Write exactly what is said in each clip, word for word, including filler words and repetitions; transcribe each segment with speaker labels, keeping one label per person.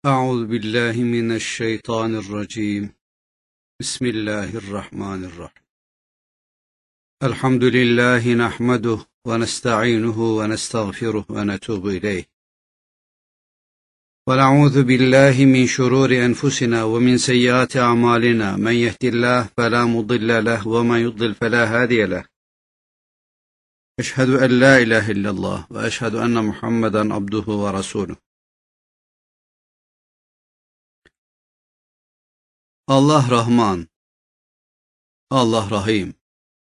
Speaker 1: أعوذ بالله من الشيطان الرجيم. بسم الله الرحمن الرحيم. الحمد لله نحمده ونستعينه ونستغفره ونتوب إليه، ونعوذ بالله من شرور أنفسنا ومن سيئات أعمالنا، من يهد الله فلا مضل له ومن يضلل فلا هادي له. أشهد أن لا إله إلا الله وأشهد أن محمدا عبده ورسوله. Allah Rahman, Allah Rahim.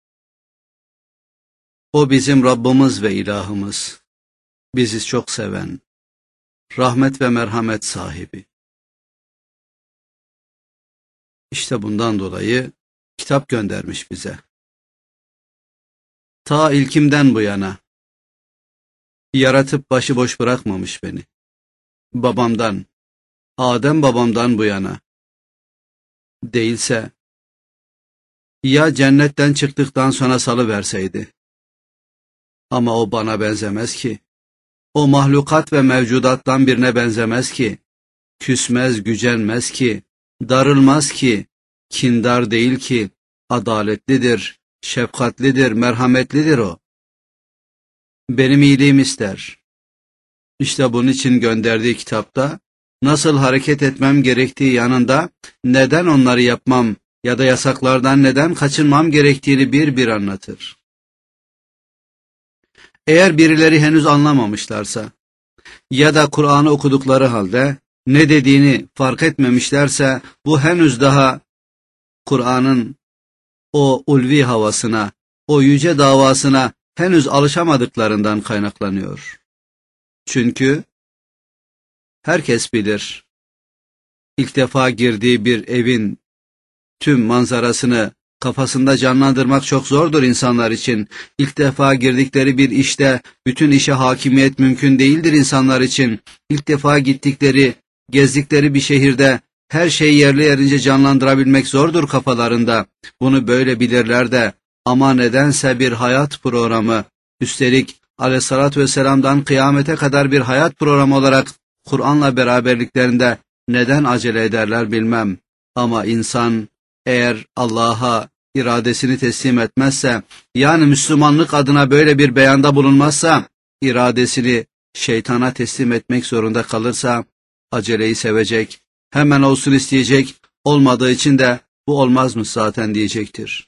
Speaker 1: O bizim Rabbimiz ve ilahımız, bizi çok seven, rahmet ve merhamet sahibi. İşte bundan dolayı kitap göndermiş bize. Ta ilkimden bu yana, yaratıp başıboş bırakmamış beni. Babamdan, Adem babamdan bu yana. Değilse, ya cennetten çıktıktan sonra salıverseydi. Ama o bana benzemez ki. O mahlukat ve mevcudattan birine benzemez ki. Küsmez, gücenmez ki. Darılmaz ki. Kindar değil ki. Adaletlidir, şefkatlidir, merhametlidir o. Benim iyiliğim ister. İşte bunun için gönderdiği kitapta, nasıl hareket etmem gerektiği yanında, neden onları yapmam ya da yasaklardan neden kaçınmam gerektiğini bir bir anlatır. Eğer birileri henüz anlamamışlarsa ya da Kur'an'ı okudukları halde ne dediğini fark etmemişlerse, bu henüz daha Kur'an'ın o ulvi havasına, o yüce davasına henüz alışamadıklarından kaynaklanıyor. Çünkü herkes bilir, İlk defa girdiği bir evin tüm manzarasını kafasında canlandırmak çok zordur insanlar için. İlk defa girdikleri bir işte bütün işe hakimiyet mümkün değildir insanlar için. İlk defa gittikleri, gezdikleri bir şehirde her şeyi yerli yerince canlandırabilmek zordur kafalarında. Bunu böyle bilirler de, ama nedense bir hayat programı, üstelik Aleyhissalatü Vesselam'dan kıyamete kadar bir hayat programı olarak Kur'an'la beraberliklerinde neden acele ederler bilmem. Ama insan eğer Allah'a iradesini teslim etmezse, yani Müslümanlık adına böyle bir beyanda bulunmazsa, iradesini şeytana teslim etmek zorunda kalırsa, aceleyi sevecek, hemen olsun isteyecek, olmadığı için de bu olmaz mı zaten diyecektir.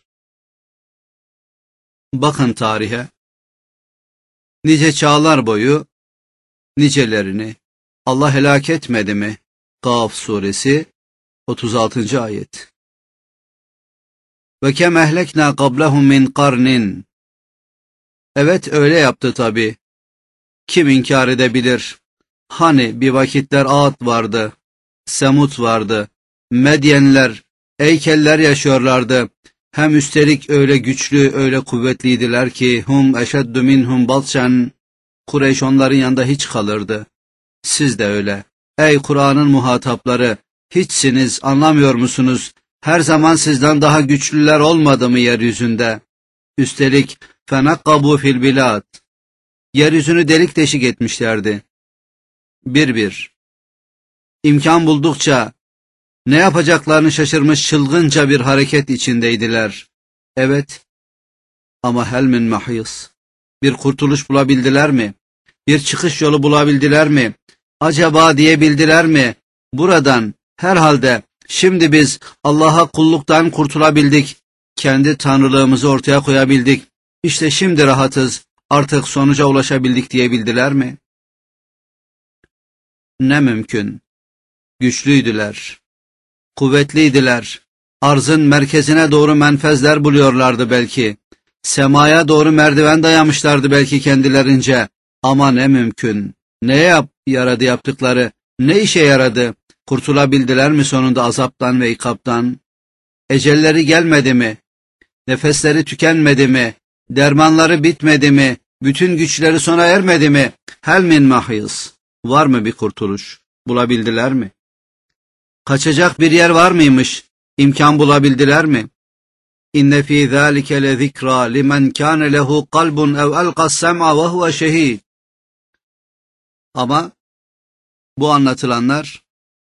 Speaker 1: Bakın tarihe, nice çağlar boyu nicelerini Allah helak etmedi mi? Kaf suresi otuz altıncı ayet. Ve kem ehlekna qablahum min qarnin. Evet, öyle yaptı tabi. Kim inkar edebilir? Hani bir vakitler Ad vardı, Semud vardı, Medyenler, Eykeller yaşıyorlardı. Hem üstelik öyle güçlü, öyle kuvvetliydiler ki hum eşeddu minhum batşen. Kureyş onların yanında hiç kalırdı. Siz de öyle. Ey Kur'an'ın muhatapları, hiçsiniz, anlamıyor musunuz? Her zaman sizden daha güçlüler olmadı mı yeryüzünde? Üstelik fenakkabu fil bilad. Yeryüzünü delik deşik etmişlerdi. Bir bir. İmkan buldukça ne yapacaklarını şaşırmış çılgınca bir hareket içindeydiler. Evet. Ama hel min mahis. Bir kurtuluş bulabildiler mi? Bir çıkış yolu bulabildiler mi? Acaba diyebildiler mi? Buradan herhalde şimdi biz Allah'a kulluktan kurtulabildik, kendi tanrılığımızı ortaya koyabildik, İşte şimdi rahatız, artık sonuca ulaşabildik diyebildiler mi? Ne mümkün. Güçlüydüler, kuvvetliydiler, arzın merkezine doğru menfezler buluyorlardı belki, semaya doğru merdiven dayamışlardı belki kendilerince, ama ne mümkün. Neye yap, yaradı yaptıkları, ne işe yaradı? Kurtulabildiler mi sonunda azaptan ve ikaptan? Ecelleri gelmedi mi? Nefesleri tükenmedi mi? Dermanları bitmedi mi? Bütün güçleri sona ermedi mi? Hel min mahis. Var mı bir kurtuluş? Bulabildiler mi? Kaçacak bir yer var mıymış? İmkan bulabildiler mi? İnne fî zâlike le zikrâ limen kâne lehu kalbun ev elqas sem'a ve huve şehîd. Ama bu anlatılanlar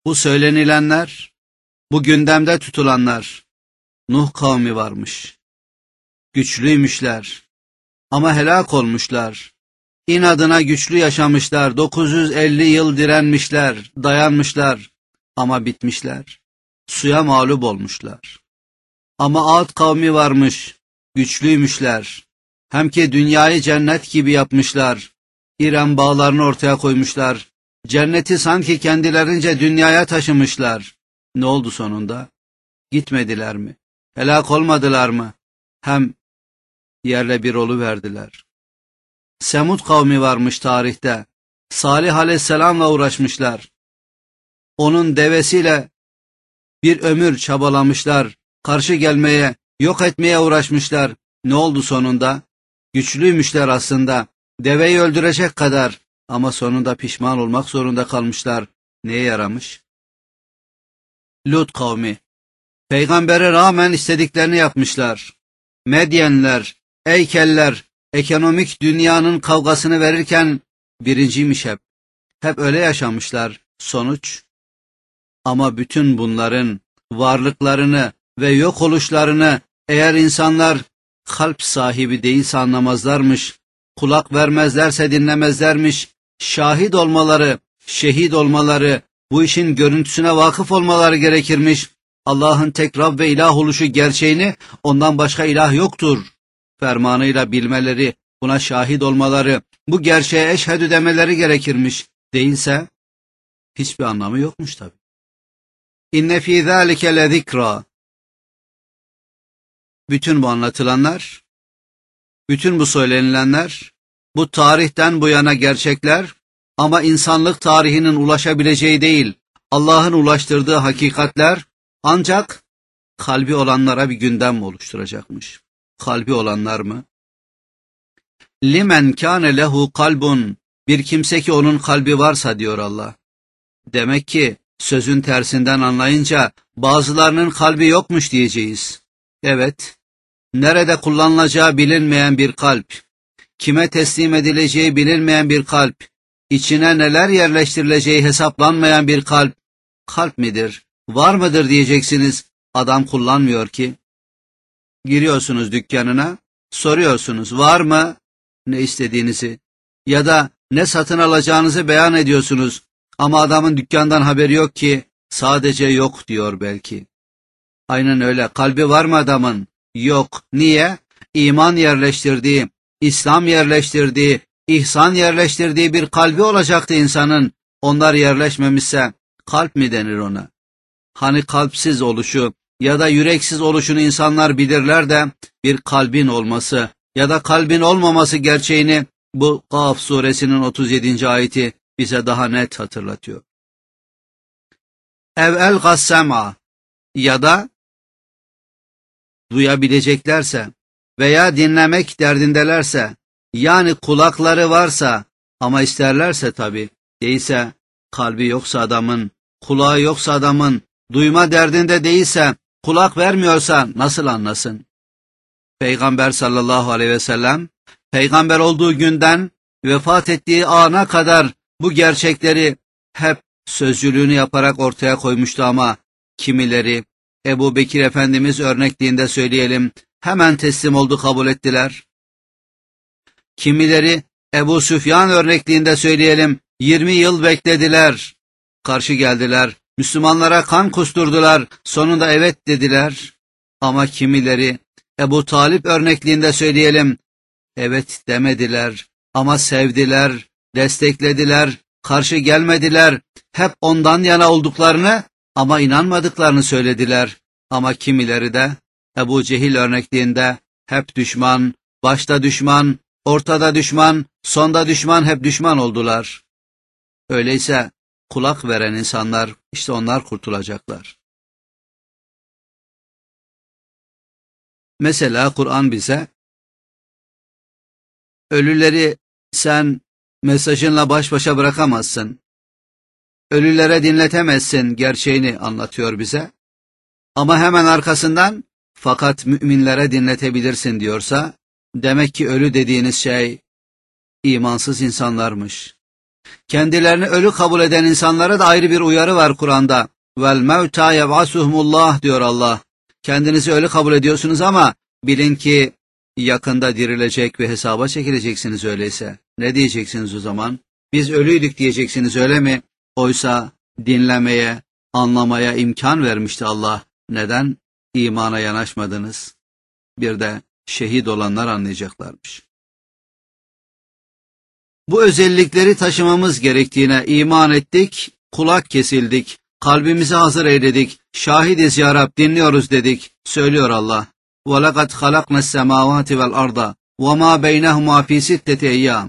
Speaker 1: Bu söylenilenler, bu gündemde tutulanlar, Nuh kavmi varmış. Güçlüymüşler ama helak olmuşlar. İnadına güçlü yaşamışlar, dokuz yüz elli yıl direnmişler, dayanmışlar ama bitmişler. Suya mağlup olmuşlar. Ama Ad kavmi varmış, güçlüymüşler. Hem ki dünyayı cennet gibi yapmışlar. İrem bağlarını ortaya koymuşlar. Cenneti sanki kendilerince dünyaya taşımışlar. Ne oldu sonunda? Gitmediler mi? Helak olmadılar mı? Hem yerle bir oluverdiler. Semud kavmi varmış tarihte. Salih aleyhisselamla uğraşmışlar. Onun devesiyle bir ömür çabalamışlar. Karşı gelmeye, yok etmeye uğraşmışlar. Ne oldu sonunda? Güçlüymüşler aslında. Deveyi öldürecek kadar. Ama sonunda pişman olmak zorunda kalmışlar. Neye yaramış? Lut kavmi. Peygambere rağmen istediklerini yapmışlar. Medyenler, Eykeller, ekonomik dünyanın kavgasını verirken birinciymiş hep. Hep öyle yaşamışlar. Sonuç? Ama bütün bunların varlıklarını ve yok oluşlarını eğer insanlar kalp sahibi değilse anlamazlarmış, kulak vermezlerse dinlemezlermiş, şahit olmaları, şehit olmaları, bu işin görüntüsüne vakıf olmaları gerekirmiş. Allah'ın tek Rab ve ilah oluşu gerçeğini, ondan başka ilah yoktur fermanıyla bilmeleri, buna şahit olmaları, bu gerçeğe eşhedü demeleri gerekirmiş. Değilse hiçbir anlamı yokmuş tabi. İnne fî zâlike lezikra. Bütün bu anlatılanlar, bütün bu söylenilenler, bu tarihten bu yana gerçekler ama insanlık tarihinin ulaşabileceği değil, Allah'ın ulaştırdığı hakikatler ancak kalbi olanlara bir gündem oluşturacakmış. Kalbi olanlar mı? Limen kâne lehu kalbun. Bir kimse ki onun kalbi varsa diyor Allah. Demek ki sözün tersinden anlayınca bazılarının kalbi yokmuş diyeceğiz. Evet, nerede kullanılacağı bilinmeyen bir kalp, kime teslim edileceği bilinmeyen bir kalp, içine neler yerleştirileceği hesaplanmayan bir kalp, kalp midir, var mıdır diyeceksiniz, adam kullanmıyor ki. Giriyorsunuz dükkanına, soruyorsunuz var mı ne istediğinizi ya da ne satın alacağınızı beyan ediyorsunuz ama adamın dükkandan haberi yok ki, sadece yok diyor belki. Aynen öyle, kalbi var mı adamın? Yok. Niye? İman yerleştirdiği, İslam yerleştirdiği, ihsan yerleştirdiği bir kalbi olacaktı insanın. Onlar yerleşmemişse kalp mi denir ona? Hani kalpsiz oluşu ya da yüreksiz oluşunu insanlar bilirler de bir kalbin olması ya da kalbin olmaması gerçeğini bu Kaf suresinin otuz yedinci ayeti bize daha net hatırlatıyor. Ev'el gassema ya da duyabileceklerse veya dinlemek derdindelerse, yani kulakları varsa ama isterlerse tabi, değilse kalbi yoksa adamın, kulağı yoksa adamın, duyma derdinde değilse, kulak vermiyorsa nasıl anlasın? Peygamber sallallahu aleyhi ve sellem, peygamber olduğu günden vefat ettiği ana kadar bu gerçekleri hep sözcülüğünü yaparak ortaya koymuştu ama kimileri, Ebu Bekir Efendimiz örnekliğinde söyleyelim, hemen teslim oldu, kabul ettiler. Kimileri Ebu Süfyan örnekliğinde söyleyelim, yirmi yıl beklediler, karşı geldiler, Müslümanlara kan kusturdular, sonunda evet dediler. Ama kimileri Ebu Talip örnekliğinde söyleyelim, evet demediler ama sevdiler, desteklediler, karşı gelmediler, hep ondan yana olduklarını ama inanmadıklarını söylediler. Ama kimileri de Ebu Cehil örnekliğinde hep düşman, başta düşman, ortada düşman, sonda düşman, hep düşman oldular. Öyleyse kulak veren insanlar, işte onlar kurtulacaklar. Mesela Kur'an bize, ölüleri sen mesajınla baş başa bırakamazsın, ölülere dinletemezsin gerçeğini anlatıyor bize. Ama hemen arkasından, fakat müminlere dinletebilirsin diyorsa, demek ki ölü dediğiniz şey imansız insanlarmış. Kendilerini ölü kabul eden insanlara da ayrı bir uyarı var Kur'an'da. Vel mevta yeb'asuhumullah diyor Allah. Kendinizi ölü kabul ediyorsunuz ama bilin ki yakında dirilecek ve hesaba çekileceksiniz öyleyse. Ne diyeceksiniz o zaman? Biz ölüydük diyeceksiniz öyle mi? Oysa dinlemeye, anlamaya imkan vermişti Allah. Neden imana yanaşmadınız? Bir de şehit olanlar anlayacaklarmış. Bu özellikleri taşımamız gerektiğine iman ettik, kulak kesildik, kalbimizi hazır eyledik, şahidiz ya Rab, dinliyoruz dedik, söylüyor Allah. وَلَقَدْ خَلَقْنَا السَّمَاوَاتِ وَالْأَرْضَ وَمَا بَيْنَهُمَا فِي سِتَّةِ اَيَّامٍ.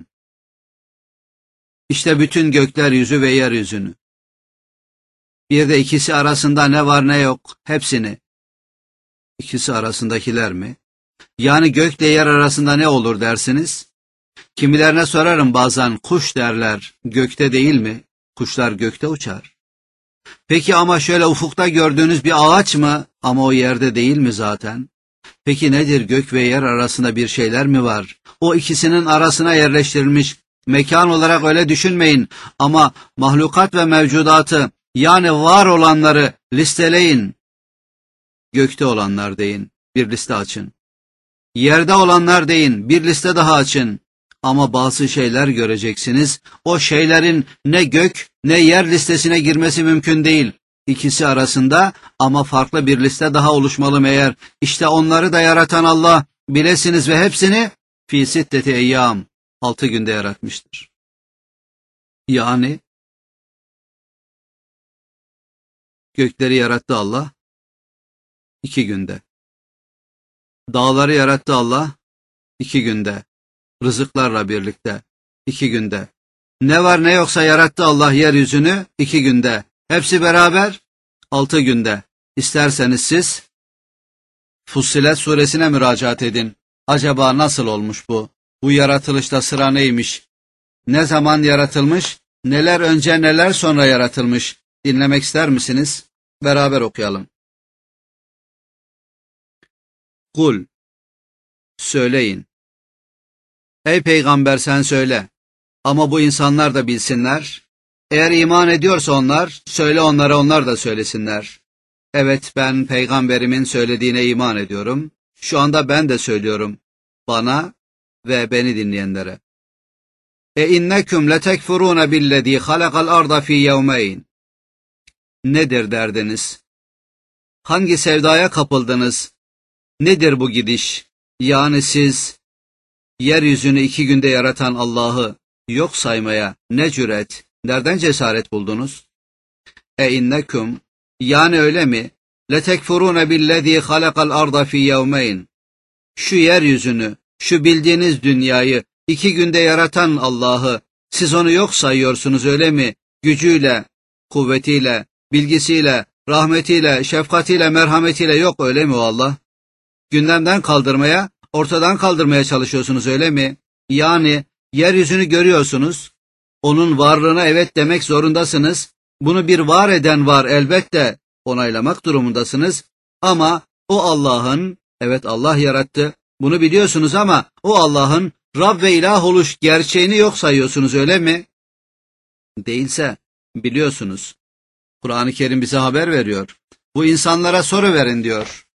Speaker 1: İşte bütün gökler yüzü ve yeryüzünü. Bir de ikisi arasında ne var ne yok, hepsini. İkisi arasındakiler mi? Yani gökle yer arasında ne olur dersiniz? Kimilerine sorarım bazen, kuş derler, gökte değil mi? Kuşlar gökte uçar. Peki ama şöyle ufukta gördüğünüz bir ağaç mı? Ama o yerde değil mi zaten? Peki nedir, gök ve yer arasında bir şeyler mi var? O ikisinin arasına yerleştirilmiş, mekan olarak öyle düşünmeyin ama mahlukat ve mevcudatı, yani var olanları listeleyin. Gökte olanlar deyin, bir liste açın. Yerde olanlar deyin, bir liste daha açın. Ama bazı şeyler göreceksiniz, o şeylerin ne gök ne yer listesine girmesi mümkün değil. İkisi arasında ama farklı bir liste daha oluşmalı meğer. İşte onları da yaratan Allah, bilesiniz ve hepsini fî sitteti eyyâm, altı günde yaratmıştır. Yani gökleri yarattı Allah iki günde. Dağları yarattı Allah iki günde. Rızıklarla birlikte iki günde. Ne var ne yoksa yarattı Allah yeryüzünü iki günde. Hepsi beraber altı günde. İsterseniz siz Fussilet suresine müracaat edin. Acaba nasıl olmuş bu? Bu yaratılışta sıra neymiş? Ne zaman yaratılmış? Neler önce neler sonra yaratılmış? Dinlemek ister misiniz? Beraber okuyalım. Kul, söyleyin. Ey peygamber sen söyle. Ama bu insanlar da bilsinler. Eğer iman ediyorsa onlar, söyle onlara, onlar da söylesinler. Evet, ben peygamberimin söylediğine iman ediyorum. Şu anda ben de söylüyorum. Bana ve beni dinleyenlere. E innekum letekfurun billezî halakal arda fî yevmeyn. Nedir derdiniz? Hangi sevdaya kapıldınız? Nedir bu gidiş? Yani siz yeryüzünü iki günde yaratan Allah'ı yok saymaya ne cüret, nereden cesaret buldunuz? E innekum, yani öyle mi? Letekfurun billezî halakal arda fî yevmeyn. Şu yeryüzünü, şu bildiğiniz dünyayı iki günde yaratan Allah'ı siz onu yok sayıyorsunuz öyle mi? Gücüyle, kuvvetiyle, bilgisiyle, rahmetiyle, şefkatiyle, merhametiyle yok öyle mi o Allah? Gündemden kaldırmaya, ortadan kaldırmaya çalışıyorsunuz öyle mi? Yani yeryüzünü görüyorsunuz, onun varlığına evet demek zorundasınız, bunu bir var eden var elbette onaylamak durumundasınız ama o Allah'ın, evet Allah yarattı, bunu biliyorsunuz ama o Allah'ın Rab ve ilah oluş gerçeğini yok sayıyorsunuz öyle mi? Değilse biliyorsunuz. Kur'an-ı Kerim bize haber veriyor. Bu insanlara soru verin diyor.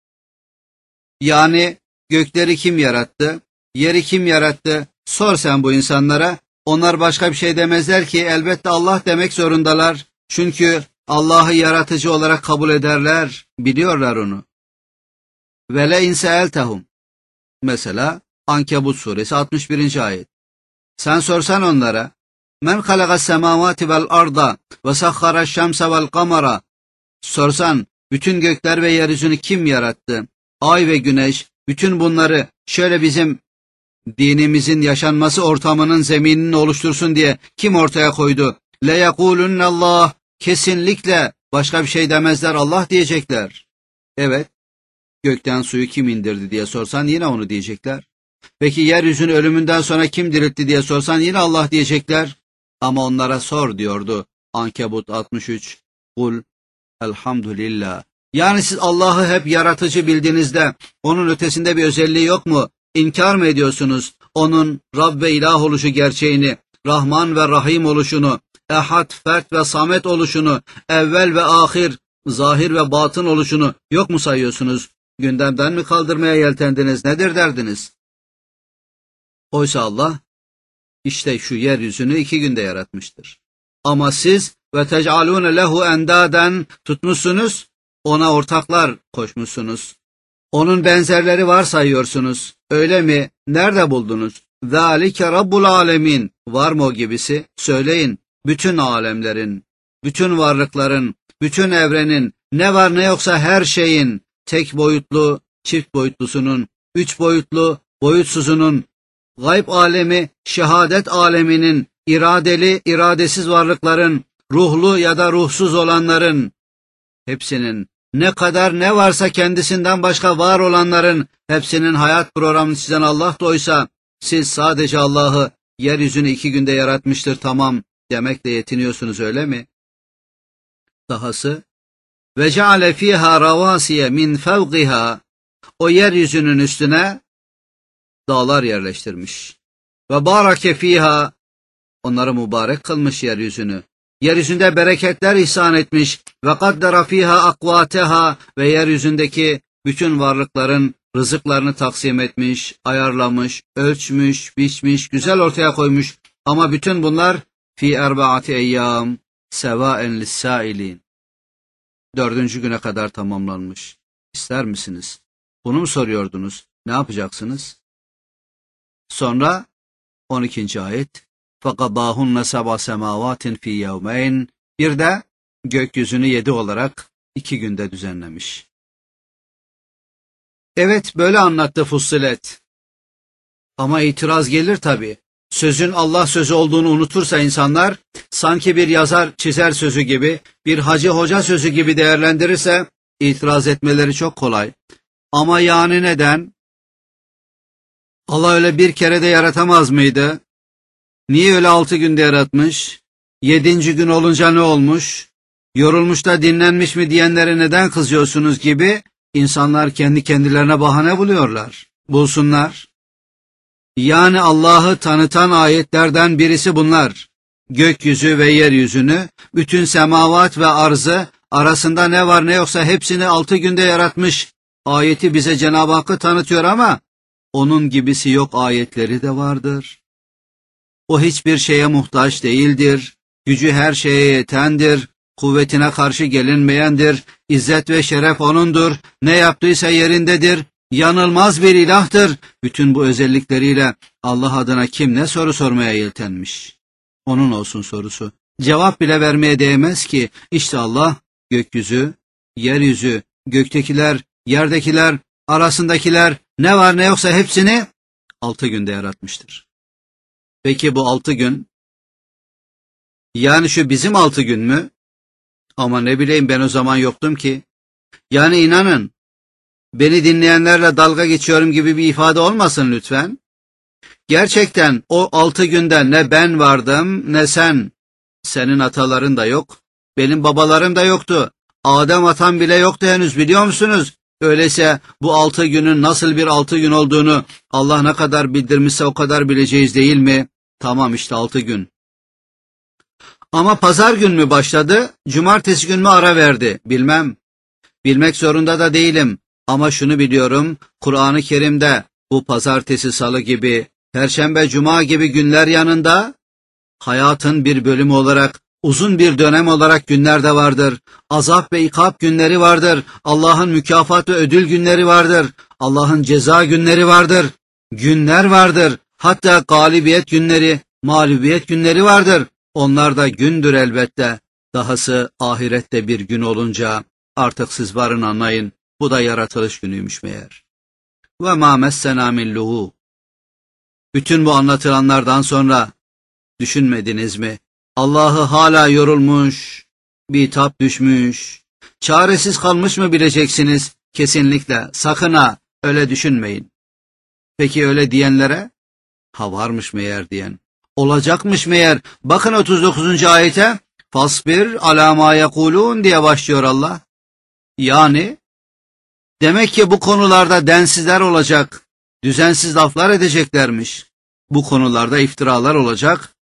Speaker 1: Yani gökleri kim yarattı? Yeri kim yarattı? Sor sen bu insanlara. Onlar başka bir şey demezler ki elbette Allah demek zorundalar. Çünkü Allah'ı yaratıcı olarak kabul ederler. Biliyorlar onu. Ve le in seeltehum. Mesela Ankebut suresi altmış birinci ayet. Sen sorsan onlara. Men halagas semavati vel arda ve sahhara şemse vel kamera. Sorsan bütün gökler ve yeryüzünü kim yarattı? Ay ve güneş, bütün bunları şöyle bizim dinimizin yaşanması ortamının zeminini oluştursun diye kim ortaya koydu? Le yekulunallah, kesinlikle başka bir şey demezler, Allah diyecekler. Evet, gökten suyu kim indirdi diye sorsan yine onu diyecekler. Peki yeryüzünü ölümünden sonra kim diriltti diye sorsan yine Allah diyecekler. Ama onlara sor diyordu Ankebut altmış üç. Kul elhamdülillah. Yani siz Allah'ı hep yaratıcı bildiğinizde onun ötesinde bir özelliği yok mu? İnkar mı ediyorsunuz onun Rab ve ilah oluşu gerçeğini? Rahman ve Rahim oluşunu, Ehad, Fert ve Samet oluşunu, evvel ve ahir, zahir ve batın oluşunu yok mu sayıyorsunuz? Gündemden mi kaldırmaya yeltendiniz? Nedir derdiniz? Oysa Allah işte şu yeryüzünü iki günde yaratmıştır. Ama siz ve tec'alûne lehu endâden tutmuşsunuz, ona ortaklar koşmuşsunuz. Onun benzerleri var sayıyorsunuz. Öyle mi? Nerede buldunuz? Zâlike Rabbul âlemin. Var mı o gibisi? Söyleyin. Bütün alemlerin, bütün varlıkların, bütün evrenin, ne var ne yoksa her şeyin, tek boyutlu, çift boyutlusunun, üç boyutlu, boyutsuzunun, gayb alemi, şehadet aleminin, iradeli, iradesiz varlıkların, ruhlu ya da ruhsuz olanların, hepsinin, ne kadar ne varsa kendisinden başka var olanların, hepsinin hayat programını çizen Allah da oysa, siz sadece Allah'ı yeryüzünü iki günde yaratmıştır tamam demekle yetiniyorsunuz öyle mi? Dahası, ve ceale fiha ravasiye min fevqiha, o yeryüzünün üstüne dağlar yerleştirmiş. Ve barake fiha, onları mübarek kılmış yeryüzünü. Yeryüzünde bereketler ihsan etmiş. Ve kaddara fiha akvateha, ve yeryüzündeki bütün varlıkların rızıklarını taksim etmiş, ayarlamış, ölçmüş, biçmiş, güzel ortaya koymuş. Ama bütün bunlar fi erbaati eyyam sevaen lissailin. Dördüncü güne kadar tamamlanmış. İster misiniz? Bunu mu soruyordunuz? Ne yapacaksınız? Sonra on ikinci ayet. فَقَضَاهُنَّ سَبَعَ سَمَاوَاتٍ فِي يَوْمَيْنِ. Bir de gökyüzünü yedi olarak iki günde düzenlemiş. Evet, böyle anlattı Fussilet. Ama itiraz gelir tabii. Sözün Allah sözü olduğunu unutursa insanlar, sanki bir yazar çizer sözü gibi, bir hacı hoca sözü gibi değerlendirirse, itiraz etmeleri çok kolay. Ama yani neden? Allah öyle bir kere de yaratamaz mıydı? Niye öyle altı günde yaratmış? Yedinci gün olunca ne olmuş? Yorulmuş da dinlenmiş mi diyenlere neden kızıyorsunuz gibi, insanlar kendi kendilerine bahane buluyorlar. Bulsunlar. Yani Allah'ı tanıtan ayetlerden birisi bunlar. Gökyüzü ve yeryüzünü, bütün semavat ve arzı, arasında ne var ne yoksa hepsini altı günde yaratmış. Ayeti bize Cenab-ı Hakk'ı tanıtıyor ama, onun gibisi yok ayetleri de vardır. O hiçbir şeye muhtaç değildir, gücü her şeye yetendir, kuvvetine karşı gelinmeyendir, izzet ve şeref O'nundur, ne yaptıysa yerindedir, yanılmaz bir ilahtır. Bütün bu özellikleriyle Allah adına kim ne soru sormaya yeltenmiş? Onun olsun sorusu. Cevap bile vermeye değmez ki, işte Allah gökyüzü, yeryüzü, göktekiler, yerdekiler, arasındakiler, ne var ne yoksa hepsini altı günde yaratmıştır. Peki bu altı gün, yani şu bizim altı gün mü? Ama ne bileyim ben o zaman yoktum ki. Yani inanın, beni dinleyenlerle dalga geçiyorum gibi bir ifade olmasın lütfen. Gerçekten o altı günde ne ben vardım ne sen. Senin ataların da yok, benim babalarım da yoktu. Adem atam bile yoktu henüz, biliyor musunuz? Öyleyse bu altı günün nasıl bir altı gün olduğunu Allah ne kadar bildirmişse o kadar bileceğiz değil mi? Tamam işte altı gün. Ama pazar gün mü başladı, cumartesi gün mü ara verdi? Bilmem. Bilmek zorunda da değilim. Ama şunu biliyorum, Kur'an-ı Kerim'de bu pazartesi, salı gibi, perşembe, cuma gibi günler yanında, hayatın bir bölümü olarak, uzun bir dönem olarak günler de vardır. Azap ve ikab günleri vardır. Allah'ın mükafat ve ödül günleri vardır. Allah'ın ceza günleri vardır. Günler vardır. Hatta galibiyet günleri, mağlubiyet günleri vardır. Onlar da gündür elbette. Dahası ahirette bir gün olunca, artık siz varın anlayın, bu da yaratılış günüymüş meğer. Ve mâ messenâ min luğû. Bütün bu anlatılanlardan sonra, düşünmediniz mi? Allah'ı hala yorulmuş, bitap düşmüş, çaresiz kalmış mı bileceksiniz? Kesinlikle, sakın ha, öyle düşünmeyin. Peki öyle diyenlere? Ha varmış meğer diyen. Olacakmış meğer. Bakın otuz dokuzuncu ayete, fasbir alâ mâ yekulûn diye başlıyor Allah. Yani, demek ki bu konularda densizler olacak, düzensiz laflar edeceklermiş. Bu konularda iftiralar olacak,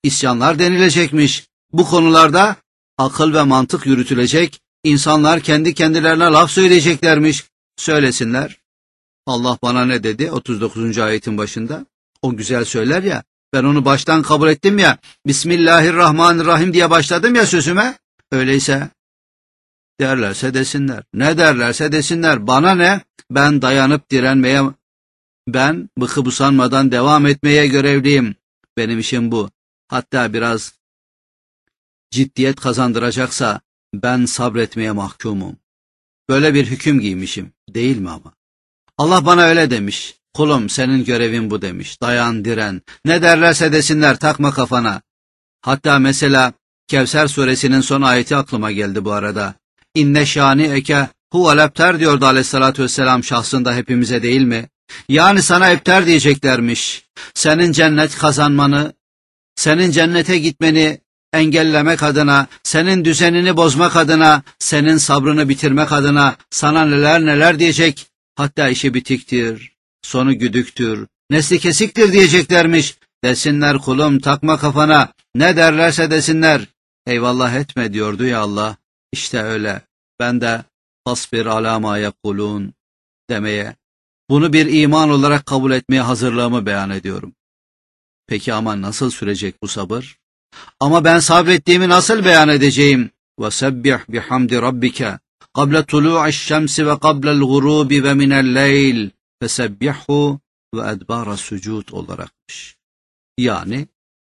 Speaker 1: isyanlar denilecekmiş. Bu konularda akıl ve mantık yürütülecek, insanlar kendi kendilerine laf söyleyeceklermiş. Söylesinler. Allah bana ne dedi? otuz dokuzuncu ayetin başında. O güzel söyler ya, ben onu baştan kabul ettim ya, Bismillahirrahmanirrahim diye başladım ya sözüme. Öyleyse derlerse desinler. Ne derlerse desinler. Bana ne? Ben dayanıp direnmeye, ben bıkıp usanmadan devam etmeye görevliyim. Benim işim bu. Hatta biraz ciddiyet kazandıracaksa ben sabretmeye mahkumum. Böyle bir hüküm giymişim. Değil mi ama? Allah bana öyle demiş. Kulum senin görevin bu demiş. Dayan, diren. Ne derlerse desinler, takma kafana. Hatta mesela Kevser suresinin son ayeti aklıma geldi bu arada. İnne şani eke huvel ebter diyordu aleyhissalatü vesselam şahsında hepimize, değil mi? Yani sana ebter diyeceklermiş. Senin cennet kazanmanı, senin cennete gitmeni engellemek adına, senin düzenini bozmak adına, senin sabrını bitirmek adına sana neler neler diyecek. Hatta işi bitiktir, sonu güdüktür, nesli kesiktir diyeceklermiş. Desinler kulum, takma kafana, ne derlerse desinler. Eyvallah etme diyordu ya Allah. İşte öyle. Ben de fasbir alâ mâ yekulûn demeye, bunu bir iman olarak kabul etmeye hazırlığımı beyan ediyorum. Peki ama nasıl sürecek bu sabır? Ama ben sabrettiğimi nasıl beyan edeceğim? وَسَبِّحْ بِحَمْدِ رَبِّكَ قَبْلَ طُلُوعِ الشَّمْسِ وَقَبْلَ الْغُرُوبِ وَمِنَ اللَّيْلِ فَسَبِّحْهُ وَاَدْبَارَ السُّجُودِ olarakmış. Yani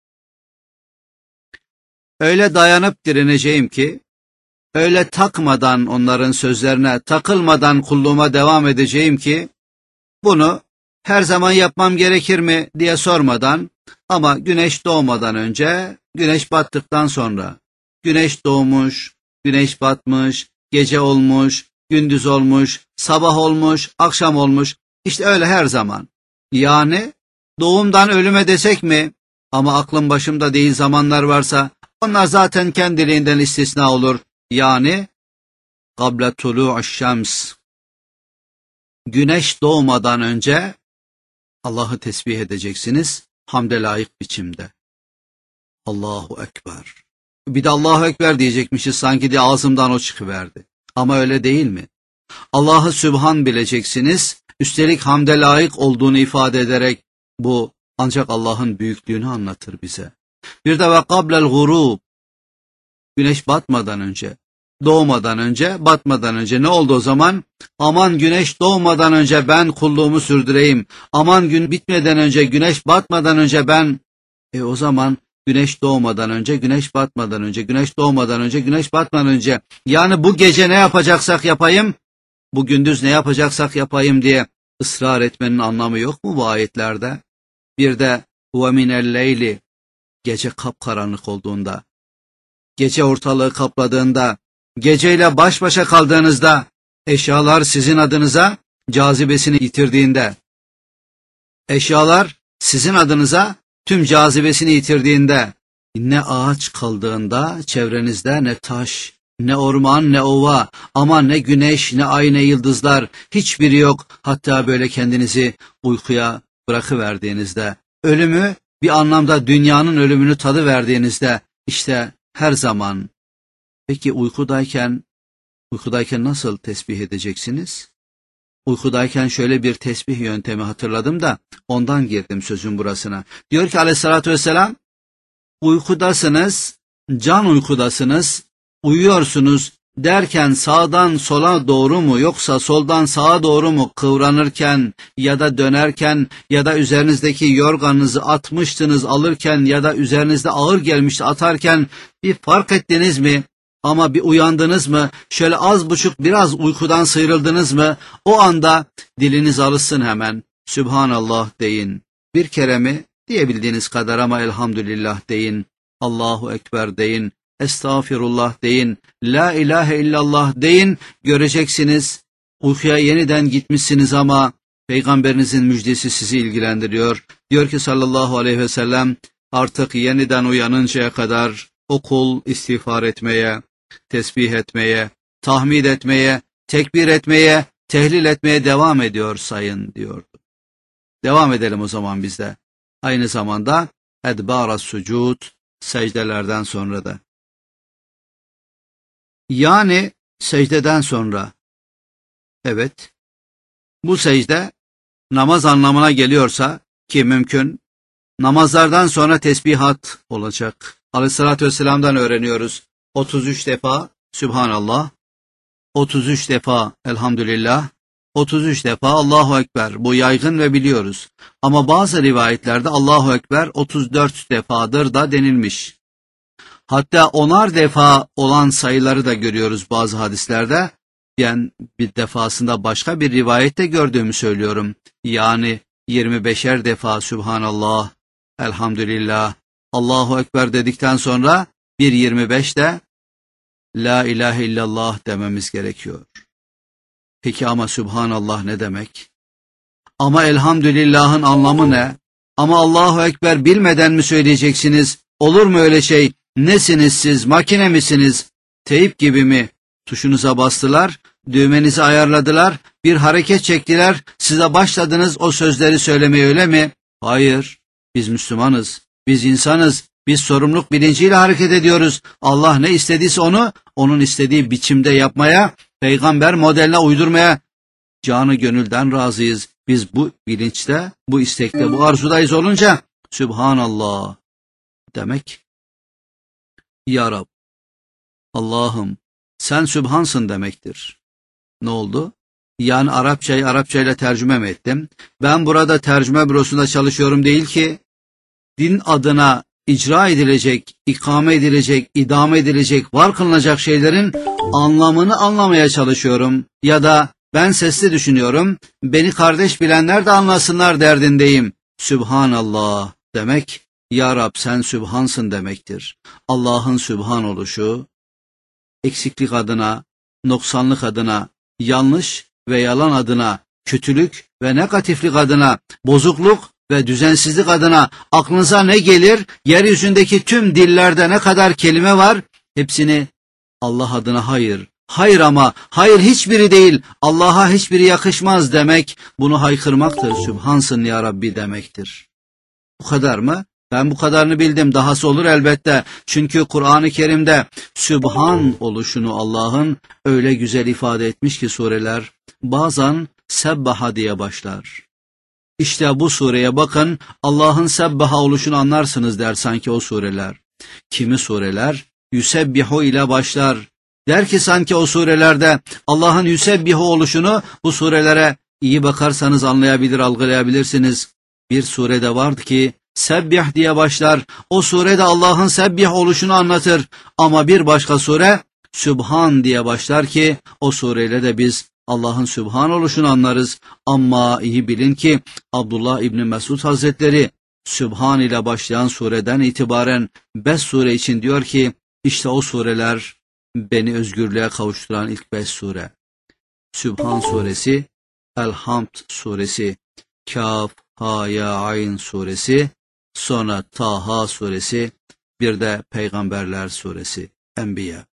Speaker 1: öyle dayanıp direneceğim ki, öyle takmadan onların sözlerine, takılmadan kulluğuma devam edeceğim ki, bunu her zaman yapmam gerekir mi diye sormadan, ama güneş doğmadan önce, güneş battıktan sonra, güneş doğmuş, güneş batmış, gece olmuş, gündüz olmuş, sabah olmuş, akşam olmuş, işte öyle her zaman. Yani doğumdan ölüme desek mi, ama aklım başımda değil zamanlar varsa, onlar zaten kendiliğinden istisna olur. Yani قَبْلَ طُلُوعِ الشَّمْسِ güneş doğmadan önce Allah'ı tesbih edeceksiniz hamde layık biçimde. Allahu Ekber. Bir de Allahu Ekber diyecekmişiz sanki diye ağzımdan o çıkıverdi. Ama öyle değil mi? Allah'ı Sübhan bileceksiniz, üstelik hamde layık olduğunu ifade ederek, bu ancak Allah'ın büyüklüğünü anlatır bize. Bir de ve kablel gurub, güneş batmadan önce, doğmadan önce, batmadan önce ne oldu o zaman? Aman güneş doğmadan önce ben kulluğumu sürdüreyim. Aman gün bitmeden önce, güneş batmadan önce ben... E o zaman güneş doğmadan önce, güneş batmadan önce, güneş doğmadan önce, güneş batmadan önce. Yani bu gece ne yapacaksak yapayım, bu gündüz ne yapacaksak yapayım diye ısrar etmenin anlamı yok mu bu ayetlerde? Bir de وَمِنَ اللَّيْلِ gece kapkaranlık olduğunda, gece ortalığı kapladığında, geceyle baş başa kaldığınızda, eşyalar sizin adınıza cazibesini yitirdiğinde, eşyalar sizin adınıza tüm cazibesini yitirdiğinde, ne ağaç kaldığında çevrenizde, ne taş, ne orman, ne ova, ama ne güneş, ne ay, ne yıldızlar, hiçbiri yok. Hatta böyle kendinizi uykuya bırakıverdiğinizde, ölümü bir anlamda dünyanın ölümünü tadıverdiğinizde, işte her zaman. Peki uykudayken, uykudayken nasıl tesbih edeceksiniz? Uykudayken şöyle bir tesbih yöntemi hatırladım da ondan girdim sözün burasına. Diyor ki aleyhissalatü vesselam, uykudasınız, can uykudasınız, uyuyorsunuz derken sağdan sola doğru mu yoksa soldan sağa doğru mu kıvranırken ya da dönerken ya da üzerinizdeki yorganınızı atmıştınız alırken ya da üzerinizde ağır gelmişti atarken bir fark ettiniz mi? Ama bir uyandınız mı? Şöyle az buçuk biraz uykudan sıyrıldınız mı? O anda diliniz alışsın hemen. Sübhanallah deyin. Bir kere mi? Diyebildiğiniz kadar ama elhamdülillah deyin. Allahu Ekber deyin. Estağfirullah deyin. La ilahe illallah deyin. Göreceksiniz. Uykuya yeniden gitmişsiniz ama Peygamberinizin müjdesi sizi ilgilendiriyor. Diyor ki sallallahu aleyhi ve sellem, artık yeniden uyanıncaya kadar o kul istiğfar etmeye, tesbih etmeye, tahmid etmeye, tekbir etmeye, tehlil etmeye devam ediyor sayın diyordu. Devam edelim o zaman biz de. Aynı zamanda edbâras sucud, secdelerden sonra da. Yani secdeden sonra. Evet, bu secde namaz anlamına geliyorsa ki mümkün, namazlardan sonra tesbihat olacak. Aleyhissalatü vesselam'dan öğreniyoruz. otuz üç defa Sübhanallah, otuz üç defa Elhamdülillah, otuz üç defa Allahu Ekber. Bu yaygın ve biliyoruz. Ama bazı rivayetlerde Allahu Ekber otuz dört defadır da denilmiş. Hatta onar defa olan sayıları da görüyoruz bazı hadislerde. Ben bir defasında başka bir rivayette gördüğümü söylüyorum. Yani yirmi beşer defa Sübhanallah, Elhamdülillah, Allahu Ekber dedikten sonra bir yirmi beş de La ilahe illallah dememiz gerekiyor. Peki ama Sübhanallah ne demek? Ama Elhamdülillah'ın anlamı ne? Ama Allahu Ekber bilmeden mi söyleyeceksiniz? Olur mu öyle şey? Nesiniz siz? Makine misiniz? Teyip gibi mi? Tuşunuza bastılar, düğmenizi ayarladılar, bir hareket çektiler, size başladınız o sözleri söylemeye, öyle mi? Hayır, biz Müslümanız, biz insanız, biz sorumluluk bilinciyle hareket ediyoruz. Allah ne istediyse onu, onun istediği biçimde yapmaya, peygamber modeline uydurmaya canı gönülden razıyız. Biz bu bilinçte, bu istekte, bu arzudayız olunca Sübhanallah demek. Ya Rab, Allah'ım sen Sübhansın demektir. Ne oldu? Yani Arapçayı Arapçayla tercüme mi ettim? Ben burada tercüme bürosunda çalışıyorum değil ki, din adına icra edilecek, ikame edilecek, idame edilecek, var kılınacak şeylerin anlamını anlamaya çalışıyorum. Ya da ben sesli düşünüyorum, beni kardeş bilenler de anlasınlar derdindeyim. Sübhanallah demek, Ya Rab sen Sübhansın demektir. Allah'ın Sübhan oluşu, eksiklik adına, noksanlık adına, yanlış ve yalan adına, kötülük ve negatiflik adına, bozukluk ve düzensizlik adına aklınıza ne gelir? Yeryüzündeki tüm dillerde ne kadar kelime var? Hepsini Allah adına hayır, hayır ama hayır hiçbiri değil, Allah'a hiçbiri yakışmaz demek, bunu haykırmaktır. Sübhansın ya Rabbi demektir. Bu kadar mı? Ben bu kadarını bildim. Dahası olur elbette. Çünkü Kur'an-ı Kerim'de Sübhan oluşunu Allah'ın öyle güzel ifade etmiş ki sureler bazen Sebbaha diye başlar. İşte bu sureye bakın, Allah'ın Sebbaha oluşunu anlarsınız der sanki o sureler. Kimi sureler Yüsebbihu ile başlar. Der ki sanki o surelerde Allah'ın Yüsebbihu oluşunu bu surelere iyi bakarsanız anlayabilir, algılayabilirsiniz. Bir surede vardı ki Sebbih diye başlar. O surede Allah'ın Sebbih oluşunu anlatır. Ama bir başka sure Sübhan diye başlar ki o sureyle de biz Allah'ın Sübhan oluşunu anlarız. Ama iyi bilin ki Abdullah İbni Mesud Hazretleri Sübhan ile başlayan sureden itibaren beş sure için diyor ki işte o sureler beni özgürlüğe kavuşturan ilk beş sure. Sübhan suresi, Elhamd suresi, Kaf, Ha, Ya, Ayn suresi, sonra Taha suresi, bir de Peygamberler suresi, Enbiya.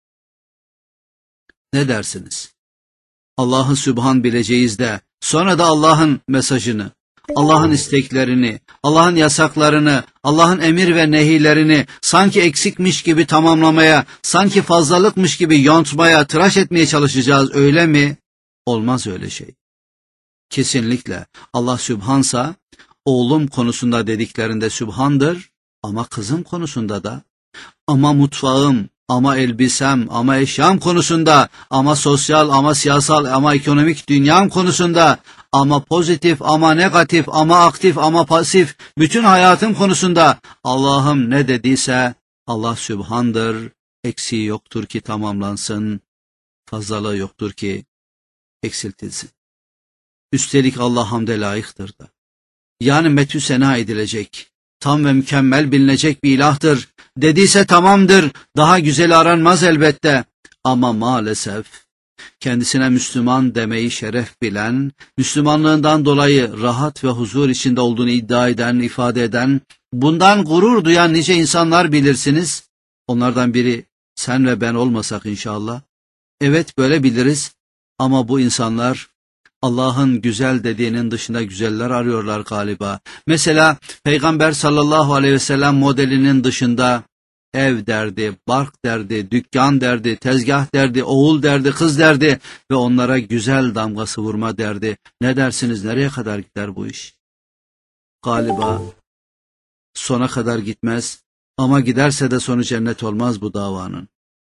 Speaker 1: Ne dersiniz? Allah'ı Sübhan bileceğiz de, sonra da Allah'ın mesajını, Allah'ın isteklerini, Allah'ın yasaklarını, Allah'ın emir ve nehilerini sanki eksikmiş gibi tamamlamaya, sanki fazlalıkmış gibi yontmaya, tıraş etmeye çalışacağız, öyle mi? Olmaz öyle şey. Kesinlikle Allah Sübhansa, oğlum konusunda dediklerinde Sübhan'dır ama kızım konusunda da, ama mutfağım, ama elbisem, ama eşyam konusunda, ama sosyal, ama siyasal, ama ekonomik dünyam konusunda, ama pozitif, ama negatif, ama aktif, ama pasif, bütün hayatım konusunda Allah'ım ne dediyse Allah Sübhan'dır, eksiği yoktur ki tamamlansın, fazlalığı yoktur ki eksiltilsin. Üstelik Allah hamde layıktır da. Yani metü sena edilecek, tam ve mükemmel bilinecek bir ilahtır. Dediyse tamamdır, daha güzeli aranmaz elbette. Ama maalesef kendisine Müslüman demeyi şeref bilen, Müslümanlığından dolayı rahat ve huzur içinde olduğunu iddia eden, ifade eden, bundan gurur duyan nice insanlar bilirsiniz. Onlardan biri sen ve ben olmasak inşallah. Evet böyle biliriz ama bu insanlar Allah'ın güzel dediğinin dışında güzeller arıyorlar galiba. Mesela Peygamber sallallahu aleyhi ve sellem modelinin dışında ev derdi, bark derdi, dükkan derdi, tezgah derdi, oğul derdi, kız derdi ve onlara güzel damgası vurma derdi. Ne dersiniz, nereye kadar gider bu iş? Galiba sona kadar gitmez ama giderse de sonu cennet olmaz bu davanın.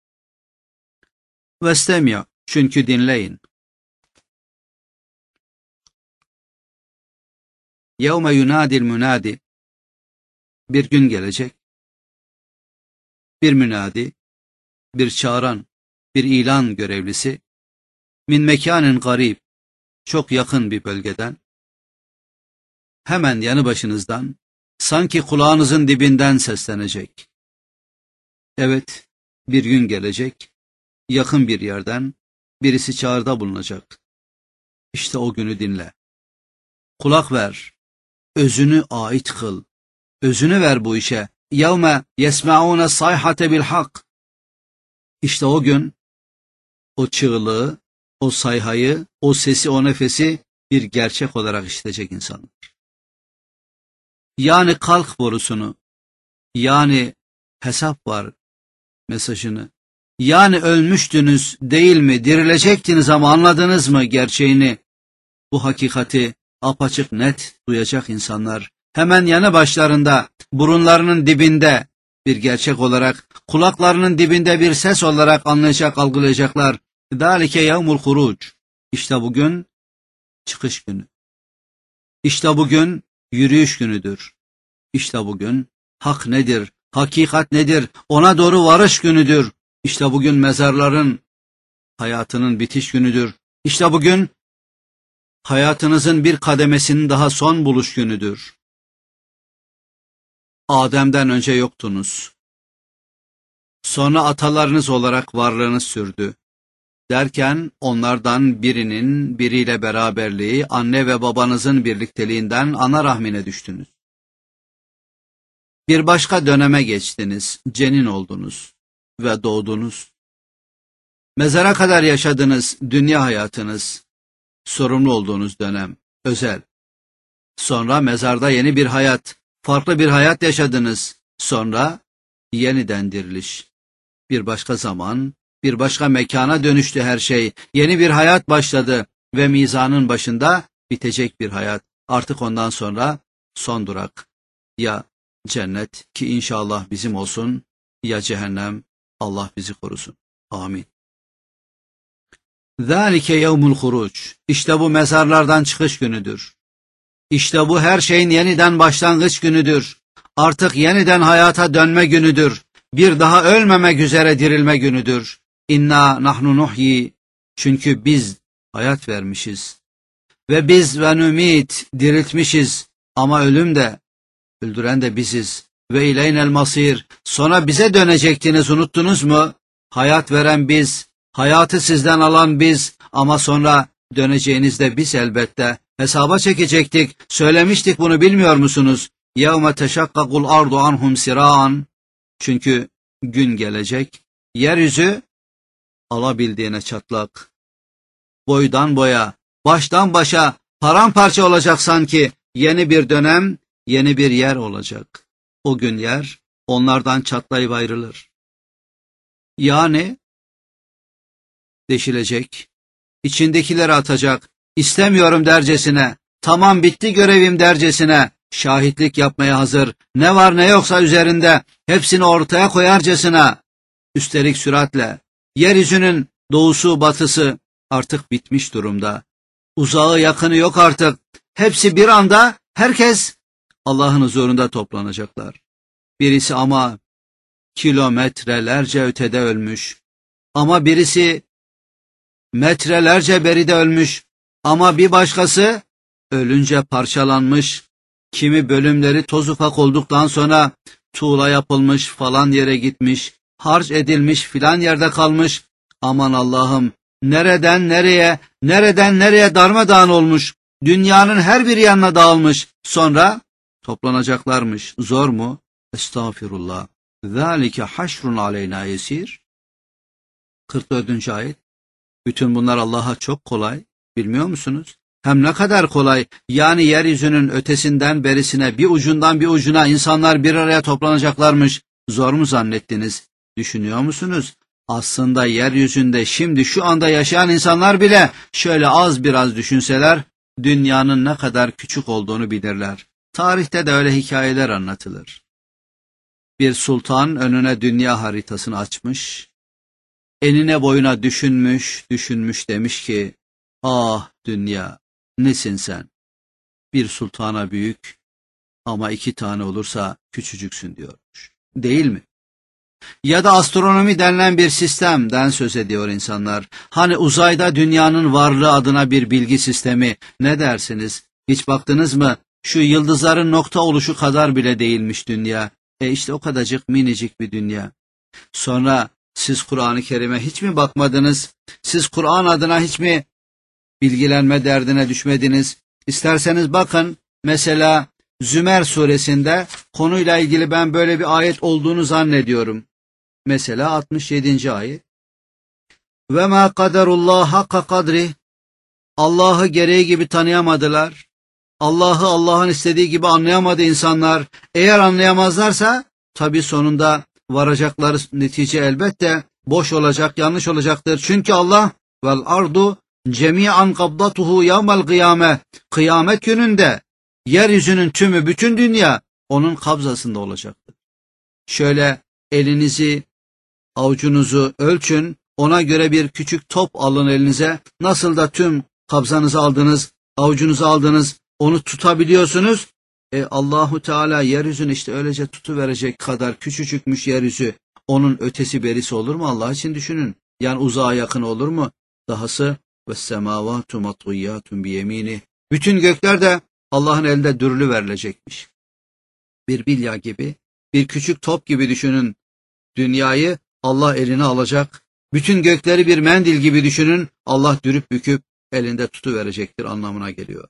Speaker 1: Vestemya, çünkü dinleyin. Yevme yunadil münadi, bir gün gelecek, bir münadi, bir çağıran, bir ilan görevlisi, min mekanin garib, çok yakın bir bölgeden, hemen yanı başınızdan, sanki kulağınızın dibinden seslenecek. Evet, bir gün gelecek, yakın bir yerden, birisi çağrıda bulunacak. İşte o günü dinle. Kulak ver, özünü ait kıl, özünü ver bu işe. يَوْمَ يَسْمَعُونَ الصَّيْحَةَ بِالْحَقِّ. İşte o gün, o çığlığı, o sayhayı, o sesi, o nefesi bir gerçek olarak işitecek insanlar. Yani kalk borusunu, yani hesap var mesajını, yani ölmüştünüz değil mi, dirilecektiniz ama anladınız mı gerçeğini, bu hakikati apaçık net duyacak insanlar, hemen yanı başlarında, burunlarının dibinde bir gerçek olarak, kulaklarının dibinde bir ses olarak anlayacak, algılayacaklar. ذَٰلِكَ يَوْمُ الْخُرُوجِ. İşte bugün çıkış günü. İşte bugün yürüyüş günüdür. İşte bugün hak nedir, hakikat nedir, ona doğru varış günüdür. İşte bugün mezarların hayatının bitiş günüdür. İşte bugün hayatınızın bir kademesinin daha son buluş günüdür. Adem'den önce yoktunuz. Sonra atalarınız olarak varlığınız sürdü. Derken onlardan birinin biriyle beraberliği, anne ve babanızın birlikteliğinden ana rahmine düştünüz. Bir başka döneme geçtiniz, cenin oldunuz ve doğdunuz. Mezara kadar yaşadınız, dünya hayatınız, sorumlu olduğunuz dönem, özel. Sonra mezarda yeni bir hayat, farklı bir hayat yaşadınız. Sonra yeniden diriliş. Bir başka zaman, bir başka mekana dönüştü her şey. Yeni bir hayat başladı ve mizanın başında bitecek bir hayat. Artık ondan sonra son durak. Ya cennet, ki inşallah bizim olsun, ya cehennem, Allah bizi korusun. Amin. ذَٰلِكَ يَوْمُ الْخُرُوجِ. İşte bu mezarlardan çıkış günüdür. İşte bu her şeyin yeniden başlangıç günüdür. Artık yeniden hayata dönme günüdür. Bir daha ölmemek üzere dirilme günüdür. İnna nahnu nuhyi. Çünkü biz hayat vermişiz. Ve biz ve numit diriltmişiz. Ama ölüm de, öldüren de biziz. Ve ileynel masir. Sonra bize dönecektiniz, unuttunuz mu? Hayat veren biz, hayatı sizden alan biz. Ama sonra döneceğiniz de biz elbette. Hesaba çekecektik. Söylemiştik, bunu bilmiyor musunuz? يَوْمَ تَشَقَّقُ الْأَرْضُ عَنْهُمْ سِرَاً. Çünkü gün gelecek, yeryüzü alabildiğine çatlak, boydan boya, baştan başa paramparça olacak sanki. Yeni bir dönem, yeni bir yer olacak. O gün yer onlardan çatlayıp ayrılır. Yani deşilecek, içindekileri atacak, istemiyorum dercesine, tamam bitti görevim dercesine, şahitlik yapmaya hazır, ne var ne yoksa üzerinde hepsini ortaya koyarcasına, üstelik süratle, yeryüzünün doğusu batısı artık bitmiş durumda. Uzağı yakını yok artık, hepsi bir anda, herkes Allah'ın huzurunda toplanacaklar. Birisi ama kilometrelerce ötede ölmüş, ama birisi metrelerce beride ölmüş, ama bir başkası ölünce parçalanmış, kimi bölümleri toz ufak olduktan sonra tuğla yapılmış, falan yere gitmiş, harç edilmiş, filan yerde kalmış. Aman Allah'ım, nereden nereye, nereden nereye darmadağın olmuş, dünyanın her bir yanına dağılmış, sonra toplanacaklarmış. Zor mu? Estağfirullah. ذَٰلِكَ حَشْرٌ عَلَيْنَا يَسِيرٌ. kırk dördüncü ayet. Bütün bunlar Allah'a çok kolay, bilmiyor musunuz? Hem ne kadar kolay, yani yeryüzünün ötesinden berisine, bir ucundan bir ucuna insanlar bir araya toplanacaklarmış. zor mu zannettiniz? Düşünüyor musunuz? Aslında yeryüzünde şimdi şu anda yaşayan insanlar bile şöyle az biraz düşünseler dünyanın ne kadar küçük olduğunu bilirler. Tarihte de öyle hikayeler anlatılır. Bir sultan önüne dünya haritasını açmış, enine boyuna düşünmüş, düşünmüş demiş ki, ah dünya, nesin sen? Bir sultana büyük ama iki tane olursa küçücüksün diyormuş. Değil mi? Ya da astronomi denilen bir sistemden söz ediyor insanlar. Hani uzayda dünyanın varlığı adına bir bilgi sistemi, ne dersiniz? Hiç baktınız mı? Şu yıldızların nokta oluşu kadar bile değilmiş dünya. E işte o kadarcık minicik bir dünya. Sonra siz Kur'an-ı Kerim'e hiç mi bakmadınız? Siz Kur'an adına hiç mi bilgilenme derdine düşmediniz? İsterseniz bakın, mesela Zümer suresinde konuyla ilgili ben böyle bir ayet olduğunu zannediyorum. Mesela altmış yedinci ayet. Ve ma kaderullah hakka kadri. Allah'ı gereği gibi tanıyamadılar. Allah'ı Allah'ın istediği gibi anlayamadı insanlar. Eğer anlayamazlarsa tabii sonunda varacakları netice elbette boş olacak, yanlış olacaktır. Çünkü Allah vel ardu cemi'an kabdatuhu yevmel kıyame. Kıyamet gününde yeryüzünün tümü, bütün dünya onun kabzasında olacaktır. Şöyle elinizi, avucunuzu ölçün, ona göre bir küçük top alın elinize. Nasıl da tüm kabzanızı aldınız, avucunuzu aldınız, onu tutabiliyorsunuz. E Allahu Teala yeryüzünü işte öylece tutuverecek kadar küçücükmüş yeryüzü. Onun ötesi berisi olur mu? Allah için düşünün. Yani uzağa yakın olur mu? Dahası ve's-semavatu matviyyatun biyemini. Bütün gökler de Allah'ın elinde dürülü verilecekmiş. Bir bilya gibi, bir küçük top gibi düşünün. Dünyayı Allah eline alacak. Bütün gökleri bir mendil gibi düşünün. Allah dürüp büküp elinde tutuverecektir anlamına geliyor.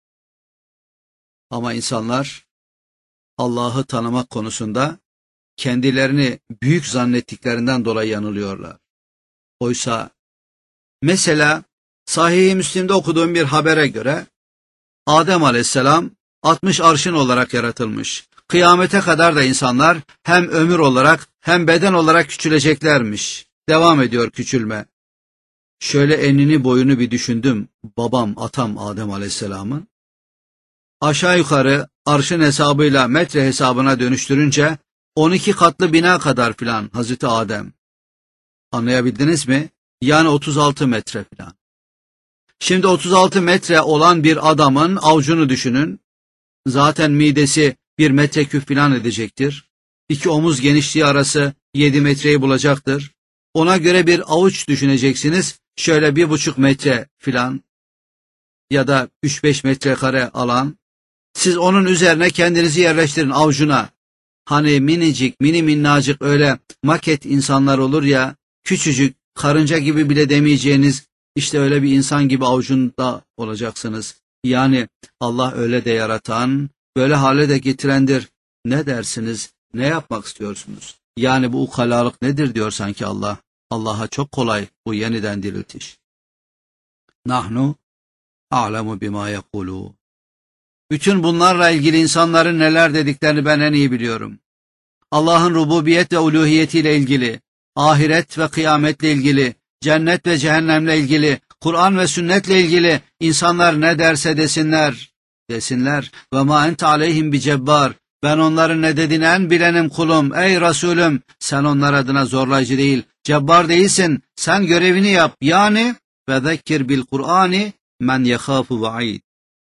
Speaker 1: Ama insanlar Allah'ı tanımak konusunda kendilerini büyük zannettiklerinden dolayı yanılıyorlar. Oysa mesela Sahih-i Müslim'de okuduğum bir habere göre Adem Aleyhisselam altmış arşın olarak yaratılmış. Kıyamete kadar da insanlar hem ömür olarak hem beden olarak küçüleceklermiş. Devam ediyor küçülme. Şöyle enini boyunu bir düşündüm. Babam, atam Adem Aleyhisselam'ın. Aşağı yukarı arşın hesabıyla metre hesabına dönüştürünce on iki katlı bina kadar filan Hazreti Adem. Anlayabildiniz mi? Yani otuz altı metre filan. Şimdi otuz altı metre olan bir adamın avucunu düşünün. Zaten midesi bir metreküp filan edecektir. İki omuz genişliği arası yedi metreyi bulacaktır. Ona göre bir avuç düşüneceksiniz. Şöyle bir buçuk metre filan ya da üç beş metrekare alan. Siz onun üzerine kendinizi yerleştirin avucuna. Hani minicik, mini minnacık öyle maket insanlar olur ya, küçücük, karınca gibi bile demeyeceğiniz, işte öyle bir insan gibi avucunda olacaksınız. Yani Allah öyle de yaratan, böyle hale de getirendir. Ne dersiniz? Ne yapmak istiyorsunuz? Yani bu ukalalık nedir diyor sanki Allah. Allah'a çok kolay bu yeniden diriltiş. Nahnu a'lemu bima yekulu. Bütün bunlarla ilgili insanların neler dediklerini ben en iyi biliyorum. Allah'ın rububiyet ve uluhiyetiyle ilgili, ahiret ve kıyametle ilgili, cennet ve cehennemle ilgili, Kur'an ve sünnetle ilgili insanlar ne derse desinler, desinler. Ve ma ente aleyhim bi cebbar. Ben onların ne dediğini en bilenim kulum. Ey Resulüm, sen onlar adına zorlayıcı değil, cebbar değilsin. Sen görevini yap. Yani ve zekkir bil Kur'ani men yekhafu va'id.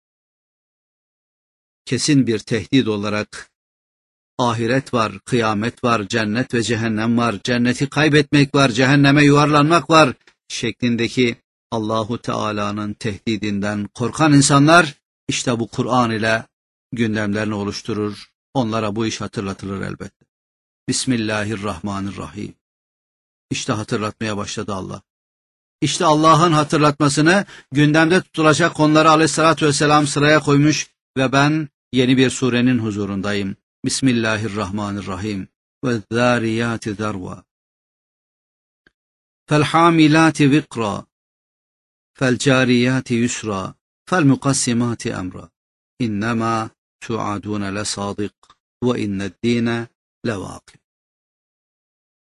Speaker 1: Kesin bir tehdit olarak ahiret var, kıyamet var, cennet ve cehennem var, cenneti kaybetmek var, cehenneme yuvarlanmak var şeklindeki Allahu Teala'nın tehdidinden korkan insanlar işte bu Kur'an ile gündemlerini oluşturur. Onlara bu iş hatırlatılır elbette. Bismillahirrahmanirrahim. İşte hatırlatmaya başladı Allah. İşte Allah'ın hatırlatmasını gündemde tutulacak konuları Aleyhisselatü Vesselam sıraya koymuş ve ben yeni bir surenin huzurundayım. Bismillahirrahmanirrahim. Ve zâriyâti zarva. Felhamilâti vikra. Felcâriyâti yusra. Felmukassimâti emra. İnnemâ tu'adûne lesâdik ve inneddîne levâkib.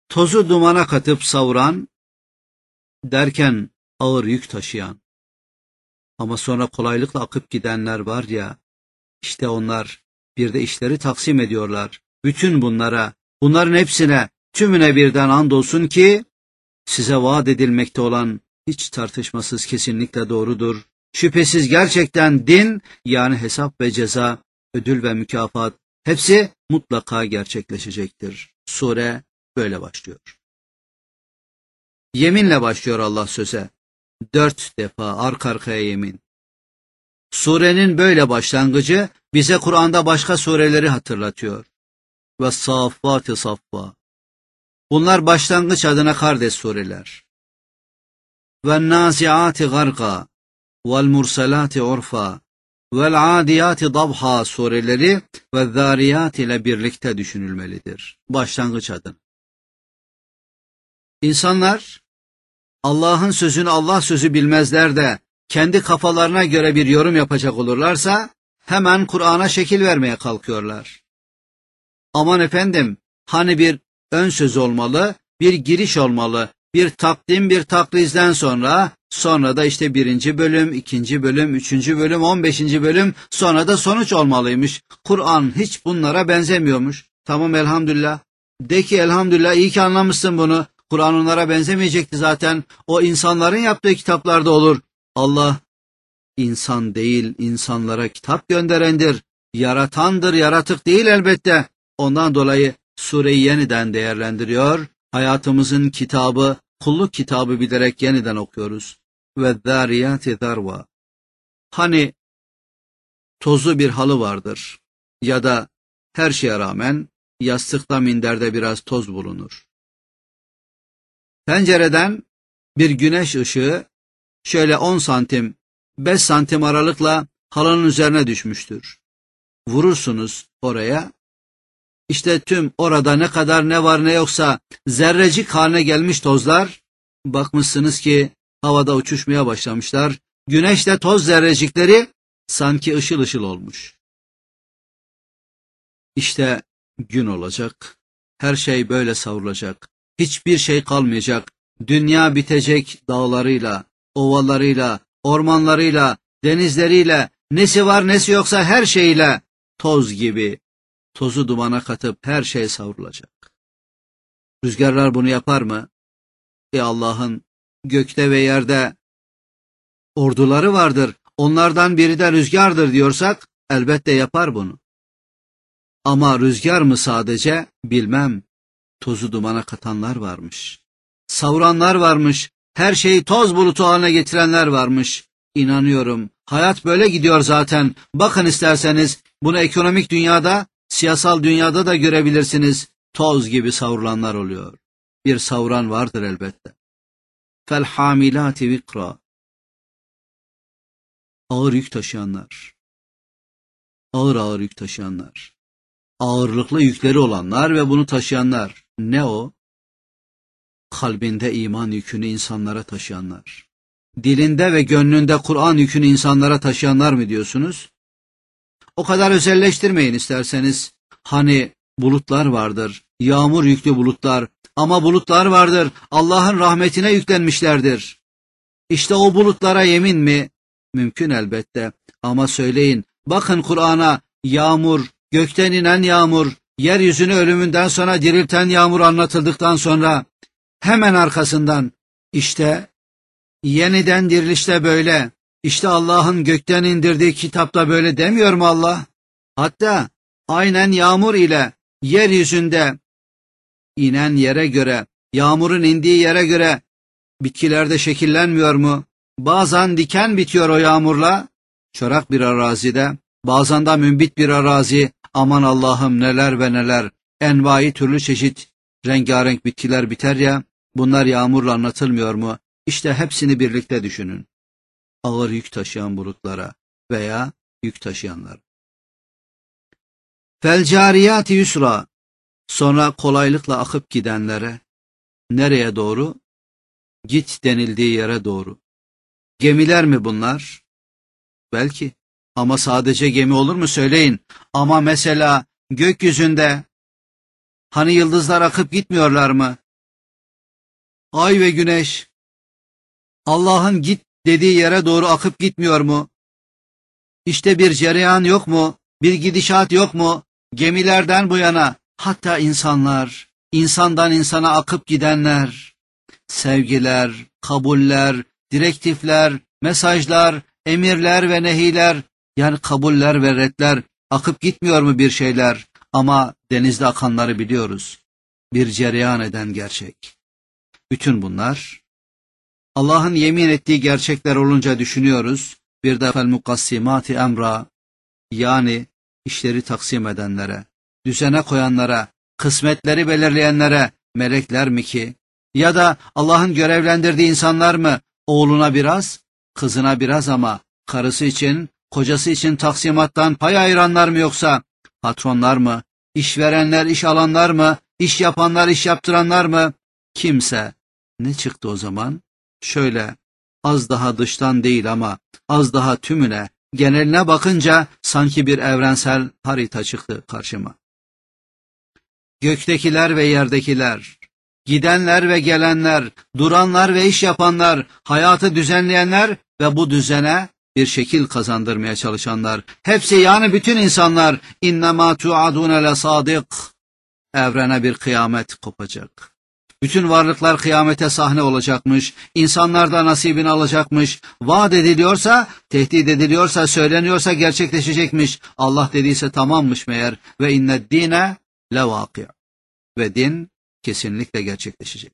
Speaker 1: Tozu dumana katıp savuran, derken ağır yük taşıyan. Ama sonra kolaylıkla akıp gidenler var ya, işte onlar bir de işleri taksim ediyorlar. Bütün bunlara, bunların hepsine, tümüne birden andolsun ki, size vaat edilmekte olan hiç tartışmasız kesinlikle doğrudur. Şüphesiz gerçekten din, yani hesap ve ceza, ödül ve mükafat, hepsi mutlaka gerçekleşecektir. Sure böyle başlıyor. Yeminle başlıyor Allah söze. Dört defa arka arkaya yemin. Surenin böyle başlangıcı bize Kur'an'da başka sureleri hatırlatıyor. Ve saffâti saffâ. Bunlar başlangıç adına kardeş sureler. Ve nâzi'âti garga, vel murselâti urfa, vel âdiyâti dabha sureleri ve zâriyâti ile birlikte düşünülmelidir. Başlangıç adına. İnsanlar Allah'ın sözünü Allah sözü bilmezler de kendi kafalarına göre bir yorum yapacak olurlarsa hemen Kur'an'a şekil vermeye kalkıyorlar. Aman efendim, hani bir ön söz olmalı, bir giriş olmalı, bir takdim, bir takrizden sonra, sonra da işte birinci bölüm, ikinci bölüm, üçüncü bölüm, on beşinci bölüm, sonra da sonuç olmalıymış. Kur'an hiç bunlara benzemiyormuş. Tamam elhamdülillah. De ki elhamdülillah, iyi ki anlamışsın bunu. Kur'an onlara benzemeyecekti zaten. O insanların yaptığı kitaplarda olur. Allah insan değil, insanlara kitap gönderendir. Yaratandır, yaratık değil elbette. Ondan dolayı sureyi yeniden değerlendiriyor. Hayatımızın kitabı, kulluk kitabı bilerek yeniden okuyoruz. Ve zâriyâti zarva. Hani tozlu bir halı vardır ya da her şeye rağmen yastıkta minderde biraz toz bulunur. Pencereden bir güneş ışığı şöyle on santim, beş santim aralıkla halının üzerine düşmüştür. Vurursunuz oraya, işte tüm orada ne kadar ne var ne yoksa zerrecik haline gelmiş tozlar, bakmışsınız ki havada uçuşmaya başlamışlar. Güneşle toz zerrecikleri sanki ışıl ışıl olmuş. İşte gün olacak, her şey böyle savrulacak, hiçbir şey kalmayacak, dünya bitecek dağlarıyla, ovalarıyla, ormanlarıyla, denizleriyle, nesi var nesi yoksa her şeyle, toz gibi, tozu dumana katıp her şey savrulacak. Rüzgarlar bunu yapar mı? E Allah'ın gökte ve yerde orduları vardır, onlardan biri de rüzgardır diyorsak, elbette yapar bunu. Ama rüzgar mı sadece? Bilmem. Tozu dumana katanlar varmış. Savuranlar varmış. Her şeyi toz bulutu haline getirenler varmış. İnanıyorum. Hayat böyle gidiyor zaten. Bakın isterseniz bunu ekonomik dünyada, siyasal dünyada da görebilirsiniz. Toz gibi savrulanlar oluyor. Bir savuran vardır elbette. Fel hamilati vikra. Ağır yük taşıyanlar. Ağır ağır yük taşıyanlar. Ağırlıklı yükleri olanlar ve bunu taşıyanlar. Ne o? Kalbinde iman yükünü insanlara taşıyanlar. Dilinde ve gönlünde Kur'an yükünü insanlara taşıyanlar mı diyorsunuz? O kadar özelleştirmeyin isterseniz. Hani bulutlar vardır, yağmur yüklü bulutlar, ama bulutlar vardır, Allah'ın rahmetine yüklenmişlerdir. İşte o bulutlara yemin mi? Mümkün elbette. Ama söyleyin, bakın Kur'an'a yağmur, gökten inen yağmur, yeryüzünü ölümünden sonra dirilten yağmur anlatıldıktan sonra hemen arkasından işte yeniden dirilişte böyle, işte Allah'ın gökten indirdiği kitapta böyle demiyor mu Allah? Hatta aynen yağmur ile yeryüzünde inen yere göre, yağmurun indiği yere göre bitkiler de şekillenmiyor mu? Bazen diken bitiyor o yağmurla, çorak bir arazide, bazen de mümbit bir arazi. Aman Allah'ım neler ve neler, envai türlü çeşit rengarenk bitkiler biter ya, bunlar yağmurla anlatılmıyor mu? İşte hepsini birlikte düşünün. Ağır yük taşıyan bulutlara veya yük taşıyanlar. Fel cariyati yusra. Sonra kolaylıkla akıp gidenlere. Nereye doğru? Git denildiği yere doğru. Gemiler mi bunlar? Belki. Ama sadece gemi olur mu söyleyin. Ama mesela gökyüzünde hani yıldızlar akıp gitmiyorlar mı? Ay ve güneş Allah'ın git dediği yere doğru akıp gitmiyor mu? İşte bir cereyan yok mu? Bir gidişat yok mu? Gemilerden bu yana hatta insanlar, insandan insana akıp gidenler, sevgiler, kabuller, direktifler, mesajlar, emirler ve nehiler, yani kabuller ve redler akıp gitmiyor mu bir şeyler? Ama denizde akanları biliyoruz. Bir cereyan eden gerçek. Bütün bunlar Allah'ın yemin ettiği gerçekler olunca düşünüyoruz. Bir de fel mukassimati emra, yani işleri taksim edenlere, düzene koyanlara, kısmetleri belirleyenlere melekler mi ki? Ya da Allah'ın görevlendirdiği insanlar mı? Oğluna biraz, kızına biraz ama karısı için, kocası için taksimattan pay ayıranlar mı yoksa patronlar mı? İşverenler, iş alanlar mı? İş yapanlar, iş yaptıranlar mı? Kimse. Ne çıktı o zaman? Şöyle, az daha dıştan değil ama az daha tümüne, geneline bakınca sanki bir evrensel harita çıktı karşıma. Göktekiler ve yerdekiler, gidenler ve gelenler, duranlar ve iş yapanlar, hayatı düzenleyenler ve bu düzene bir şekil kazandırmaya çalışanlar, hepsi yani bütün insanlar, innema tu'adune lesadik, evrene bir kıyamet kopacak. Bütün varlıklar kıyamete sahne olacakmış, insanlar da nasibini alacakmış, vaat ediliyorsa, tehdit ediliyorsa, söyleniyorsa gerçekleşecekmiş, Allah dediyse tamammış meğer, ve inned dine levâki', ve din kesinlikle gerçekleşecek.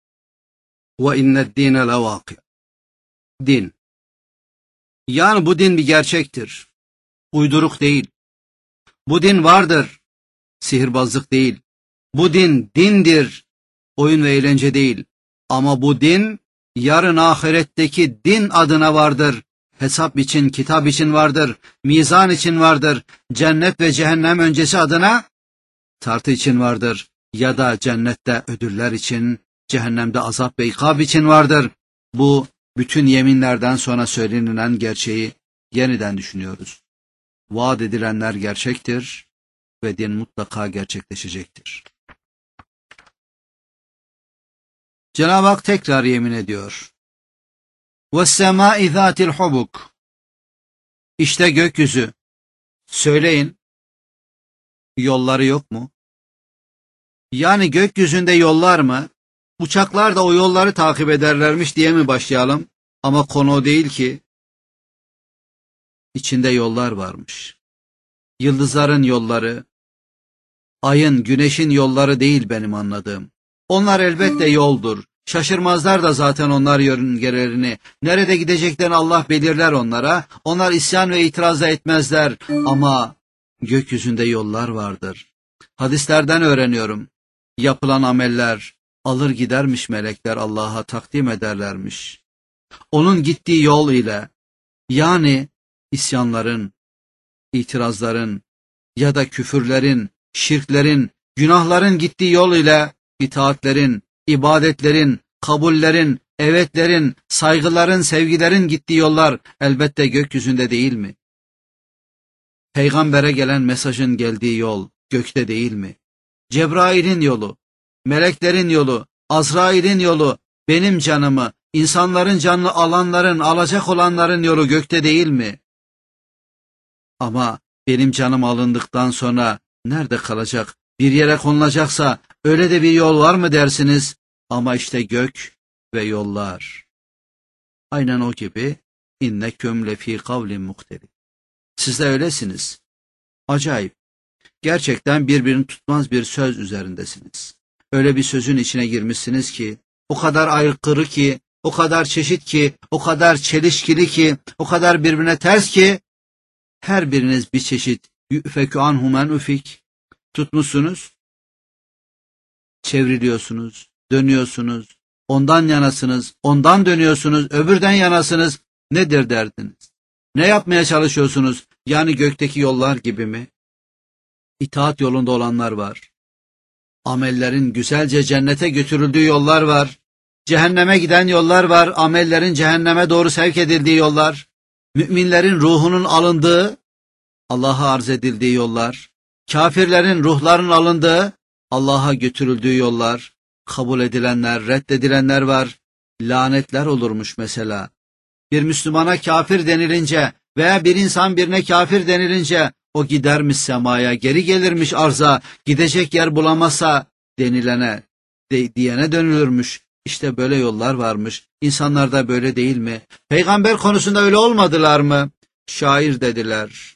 Speaker 1: Ve inned dine levâki', din. Yani bu din bir gerçektir, uyduruk değil. Bu din vardır, sihirbazlık değil. Bu din dindir, oyun ve eğlence değil. Ama bu din, yarın ahiretteki din adına vardır. Hesap için, kitap için vardır. Mizan için vardır. Cennet ve cehennem öncesi adına tartı için vardır. Ya da cennette ödüller için, cehennemde azap ve ikab için vardır. Bu bütün yeminlerden sonra söylenilen gerçeği yeniden düşünüyoruz. Vaat edilenler gerçektir ve din mutlaka gerçekleşecektir. Cenab-ı Hak tekrar yemin ediyor. وَالسَّمَاءِ ذَاتِ الْحُبُكِ, İşte gökyüzü. Söyleyin, yolları yok mu? Yani gökyüzünde yollar mı? Uçaklar da o yolları takip ederlermiş diye mi başlayalım? Ama konu o değil ki. İçinde yollar varmış. Yıldızların yolları, ayın, güneşin yolları değil benim anladığım. Onlar elbette yoldur. Şaşırmazlar da zaten onlar yörüngelerini. Nerede gideceklerini Allah belirler onlara. Onlar isyan ve itiraz da etmezler. Ama gökyüzünde yollar vardır. Hadislerden öğreniyorum. Yapılan ameller alır gidermiş melekler, Allah'a takdim ederlermiş. Onun gittiği yol ile, yani isyanların, itirazların ya da küfürlerin, şirklerin, günahların gittiği yol ile itaatlerin, ibadetlerin, kabullerin, evetlerin, saygıların, sevgilerin gittiği yollar elbette gökyüzünde değil mi? Peygambere gelen mesajın geldiği yol gökte değil mi? Cebrail'in yolu, meleklerin yolu, Azrail'in yolu, benim canımı, insanların canını alanların, alacak olanların yolu gökte değil mi? Ama benim canım alındıktan sonra nerede kalacak? Bir yere konulacaksa öyle de bir yol var mı dersiniz? Ama işte gök ve yollar. Aynen o gibi inneküm lefî kavlin muhtelif. Siz de öylesiniz. Acayip. Gerçekten birbirini tutmaz bir söz üzerindesiniz. Öyle bir sözün içine girmişsiniz ki, o kadar aykırı ki, o kadar çeşit ki, o kadar çelişkili ki, o kadar birbirine ters ki, her biriniz bir çeşit yüfekü anhu men ufik tutmuşsunuz, çevriliyorsunuz, dönüyorsunuz, ondan yanasınız, ondan dönüyorsunuz, öbürden yanasınız. Nedir derdiniz? Ne yapmaya çalışıyorsunuz? Yani gökteki yollar gibi mi? İtaat yolunda olanlar var. Amellerin güzelce cennete götürüldüğü yollar var. Cehenneme giden yollar var. Amellerin cehenneme doğru sevk edildiği yollar. Müminlerin ruhunun alındığı, Allah'a arz edildiği yollar. Kafirlerin ruhlarının alındığı, Allah'a götürüldüğü yollar. kabul edilenler, reddedilenler var. Lanetler olurmuş mesela. Bir Müslümana kafir denilince veya bir insan birine kafir denilince o gidermiş semaya, geri gelirmiş arza, gidecek yer bulamasa denilene, de, diyene dönülürmüş. İşte böyle yollar varmış. İnsanlar da böyle değil mi? Peygamber konusunda öyle olmadılar mı? Şair dediler.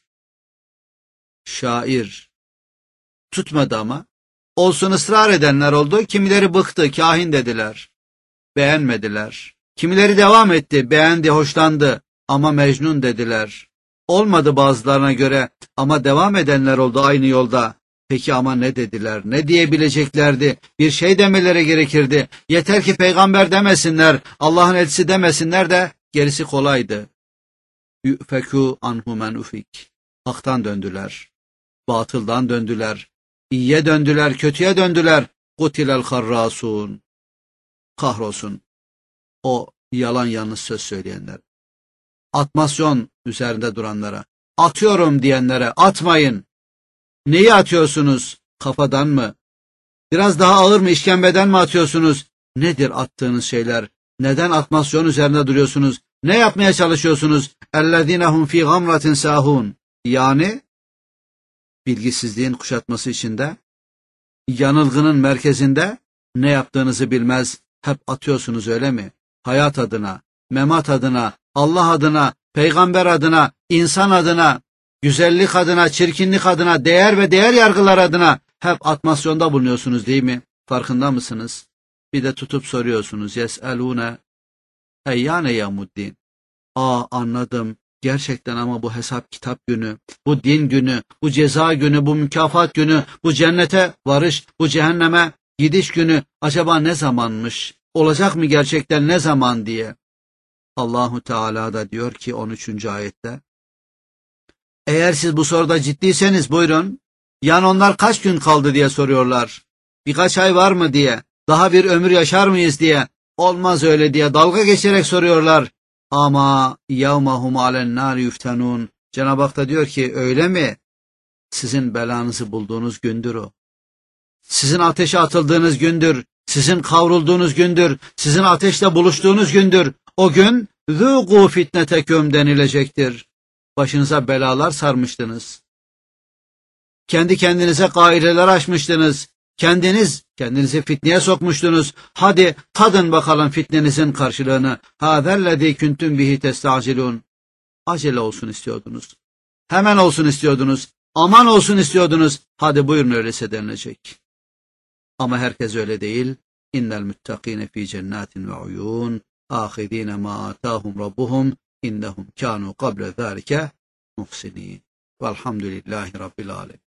Speaker 1: Şair. Tutmadı ama. Olsun ısrar edenler oldu. Kimileri bıktı, kahin dediler. Beğenmediler. Kimileri devam etti, beğendi, hoşlandı ama Mecnun dediler. Olmadı bazılarına göre ama devam edenler oldu aynı yolda. Peki ama ne dediler? Ne diyebileceklerdi? Bir şey demeleri gerekirdi. Yeter ki peygamber demesinler, Allah'ın elçisi demesinler de gerisi kolaydı. Yüfekû anhu men ufik. Hak'tan döndüler. Batıldan döndüler. İyiye döndüler, kötüye döndüler. Kutilel harrasun. Kahrolsun o yalan yanlış söz söyleyenler. Atmasyon üzerinde duranlara, atıyorum diyenlere atmayın. Neyi atıyorsunuz? Kafadan mı? Biraz daha ağır mı, işkembeden mi atıyorsunuz? Nedir attığınız şeyler? Neden atmasyon üzerinde duruyorsunuz? Ne yapmaya çalışıyorsunuz? اَلَّذ۪ينَ هُمْ ف۪ي غَمْرَةٍ سَاهُونَ. Yani bilgisizliğin kuşatması içinde, yanılgının merkezinde ne yaptığınızı bilmez, hep atıyorsunuz öyle mi? Hayat adına, memat adına, Allah adına, peygamber adına, insan adına, güzellik adına, çirkinlik adına, değer ve değer yargılar adına hep atmasyonda bulunuyorsunuz değil mi? Farkında mısınız? Bir de tutup soruyorsunuz. Yes'elûne eyyâne yevmuddin. Aa anladım. Gerçekten ama bu hesap kitap günü, bu din günü, bu ceza günü, bu mükafat günü, bu cennete varış, bu cehenneme gidiş günü acaba ne zamanmış? Olacak mı gerçekten ne zaman diye. Allahu Teala da diyor ki on üçüncü ayette. Eğer siz bu soruda ciddiyseniz buyurun. Yani onlar kaç gün kaldı diye soruyorlar. Birkaç ay var mı diye. Daha bir ömür yaşar mıyız diye. Olmaz öyle diye dalga geçerek soruyorlar. Ama yevmahum alen nar yuftanun. Cenab-ı Hak da diyor ki öyle mi? Sizin belanızı bulduğunuz gündür o. Sizin ateşe atıldığınız gündür. Sizin kavrulduğunuz gündür. Sizin ateşle buluştuğunuz gündür. O gün zûgû fitneteküm denilecektir. Başınıza belalar sarmıştınız. Kendi kendinize gaileler açmıştınız. Kendiniz kendinizi fitneye sokmuştunuz. Hadi tadın bakalım fitnenizin karşılığını. Hâzellezî küntüm bihi testacilûn. Acele olsun istiyordunuz. Hemen olsun istiyordunuz. Aman olsun istiyordunuz. Hadi buyurun öyleyse denilecek. Ama herkes öyle değil. İnnel müttakîne fî cennetin ve uyûn. Âhidîne mâ âtâhum rabbuhum. İnnehum kânû kable zâlike muhsinîn. Velhamdülillahi Rabbil âlemin.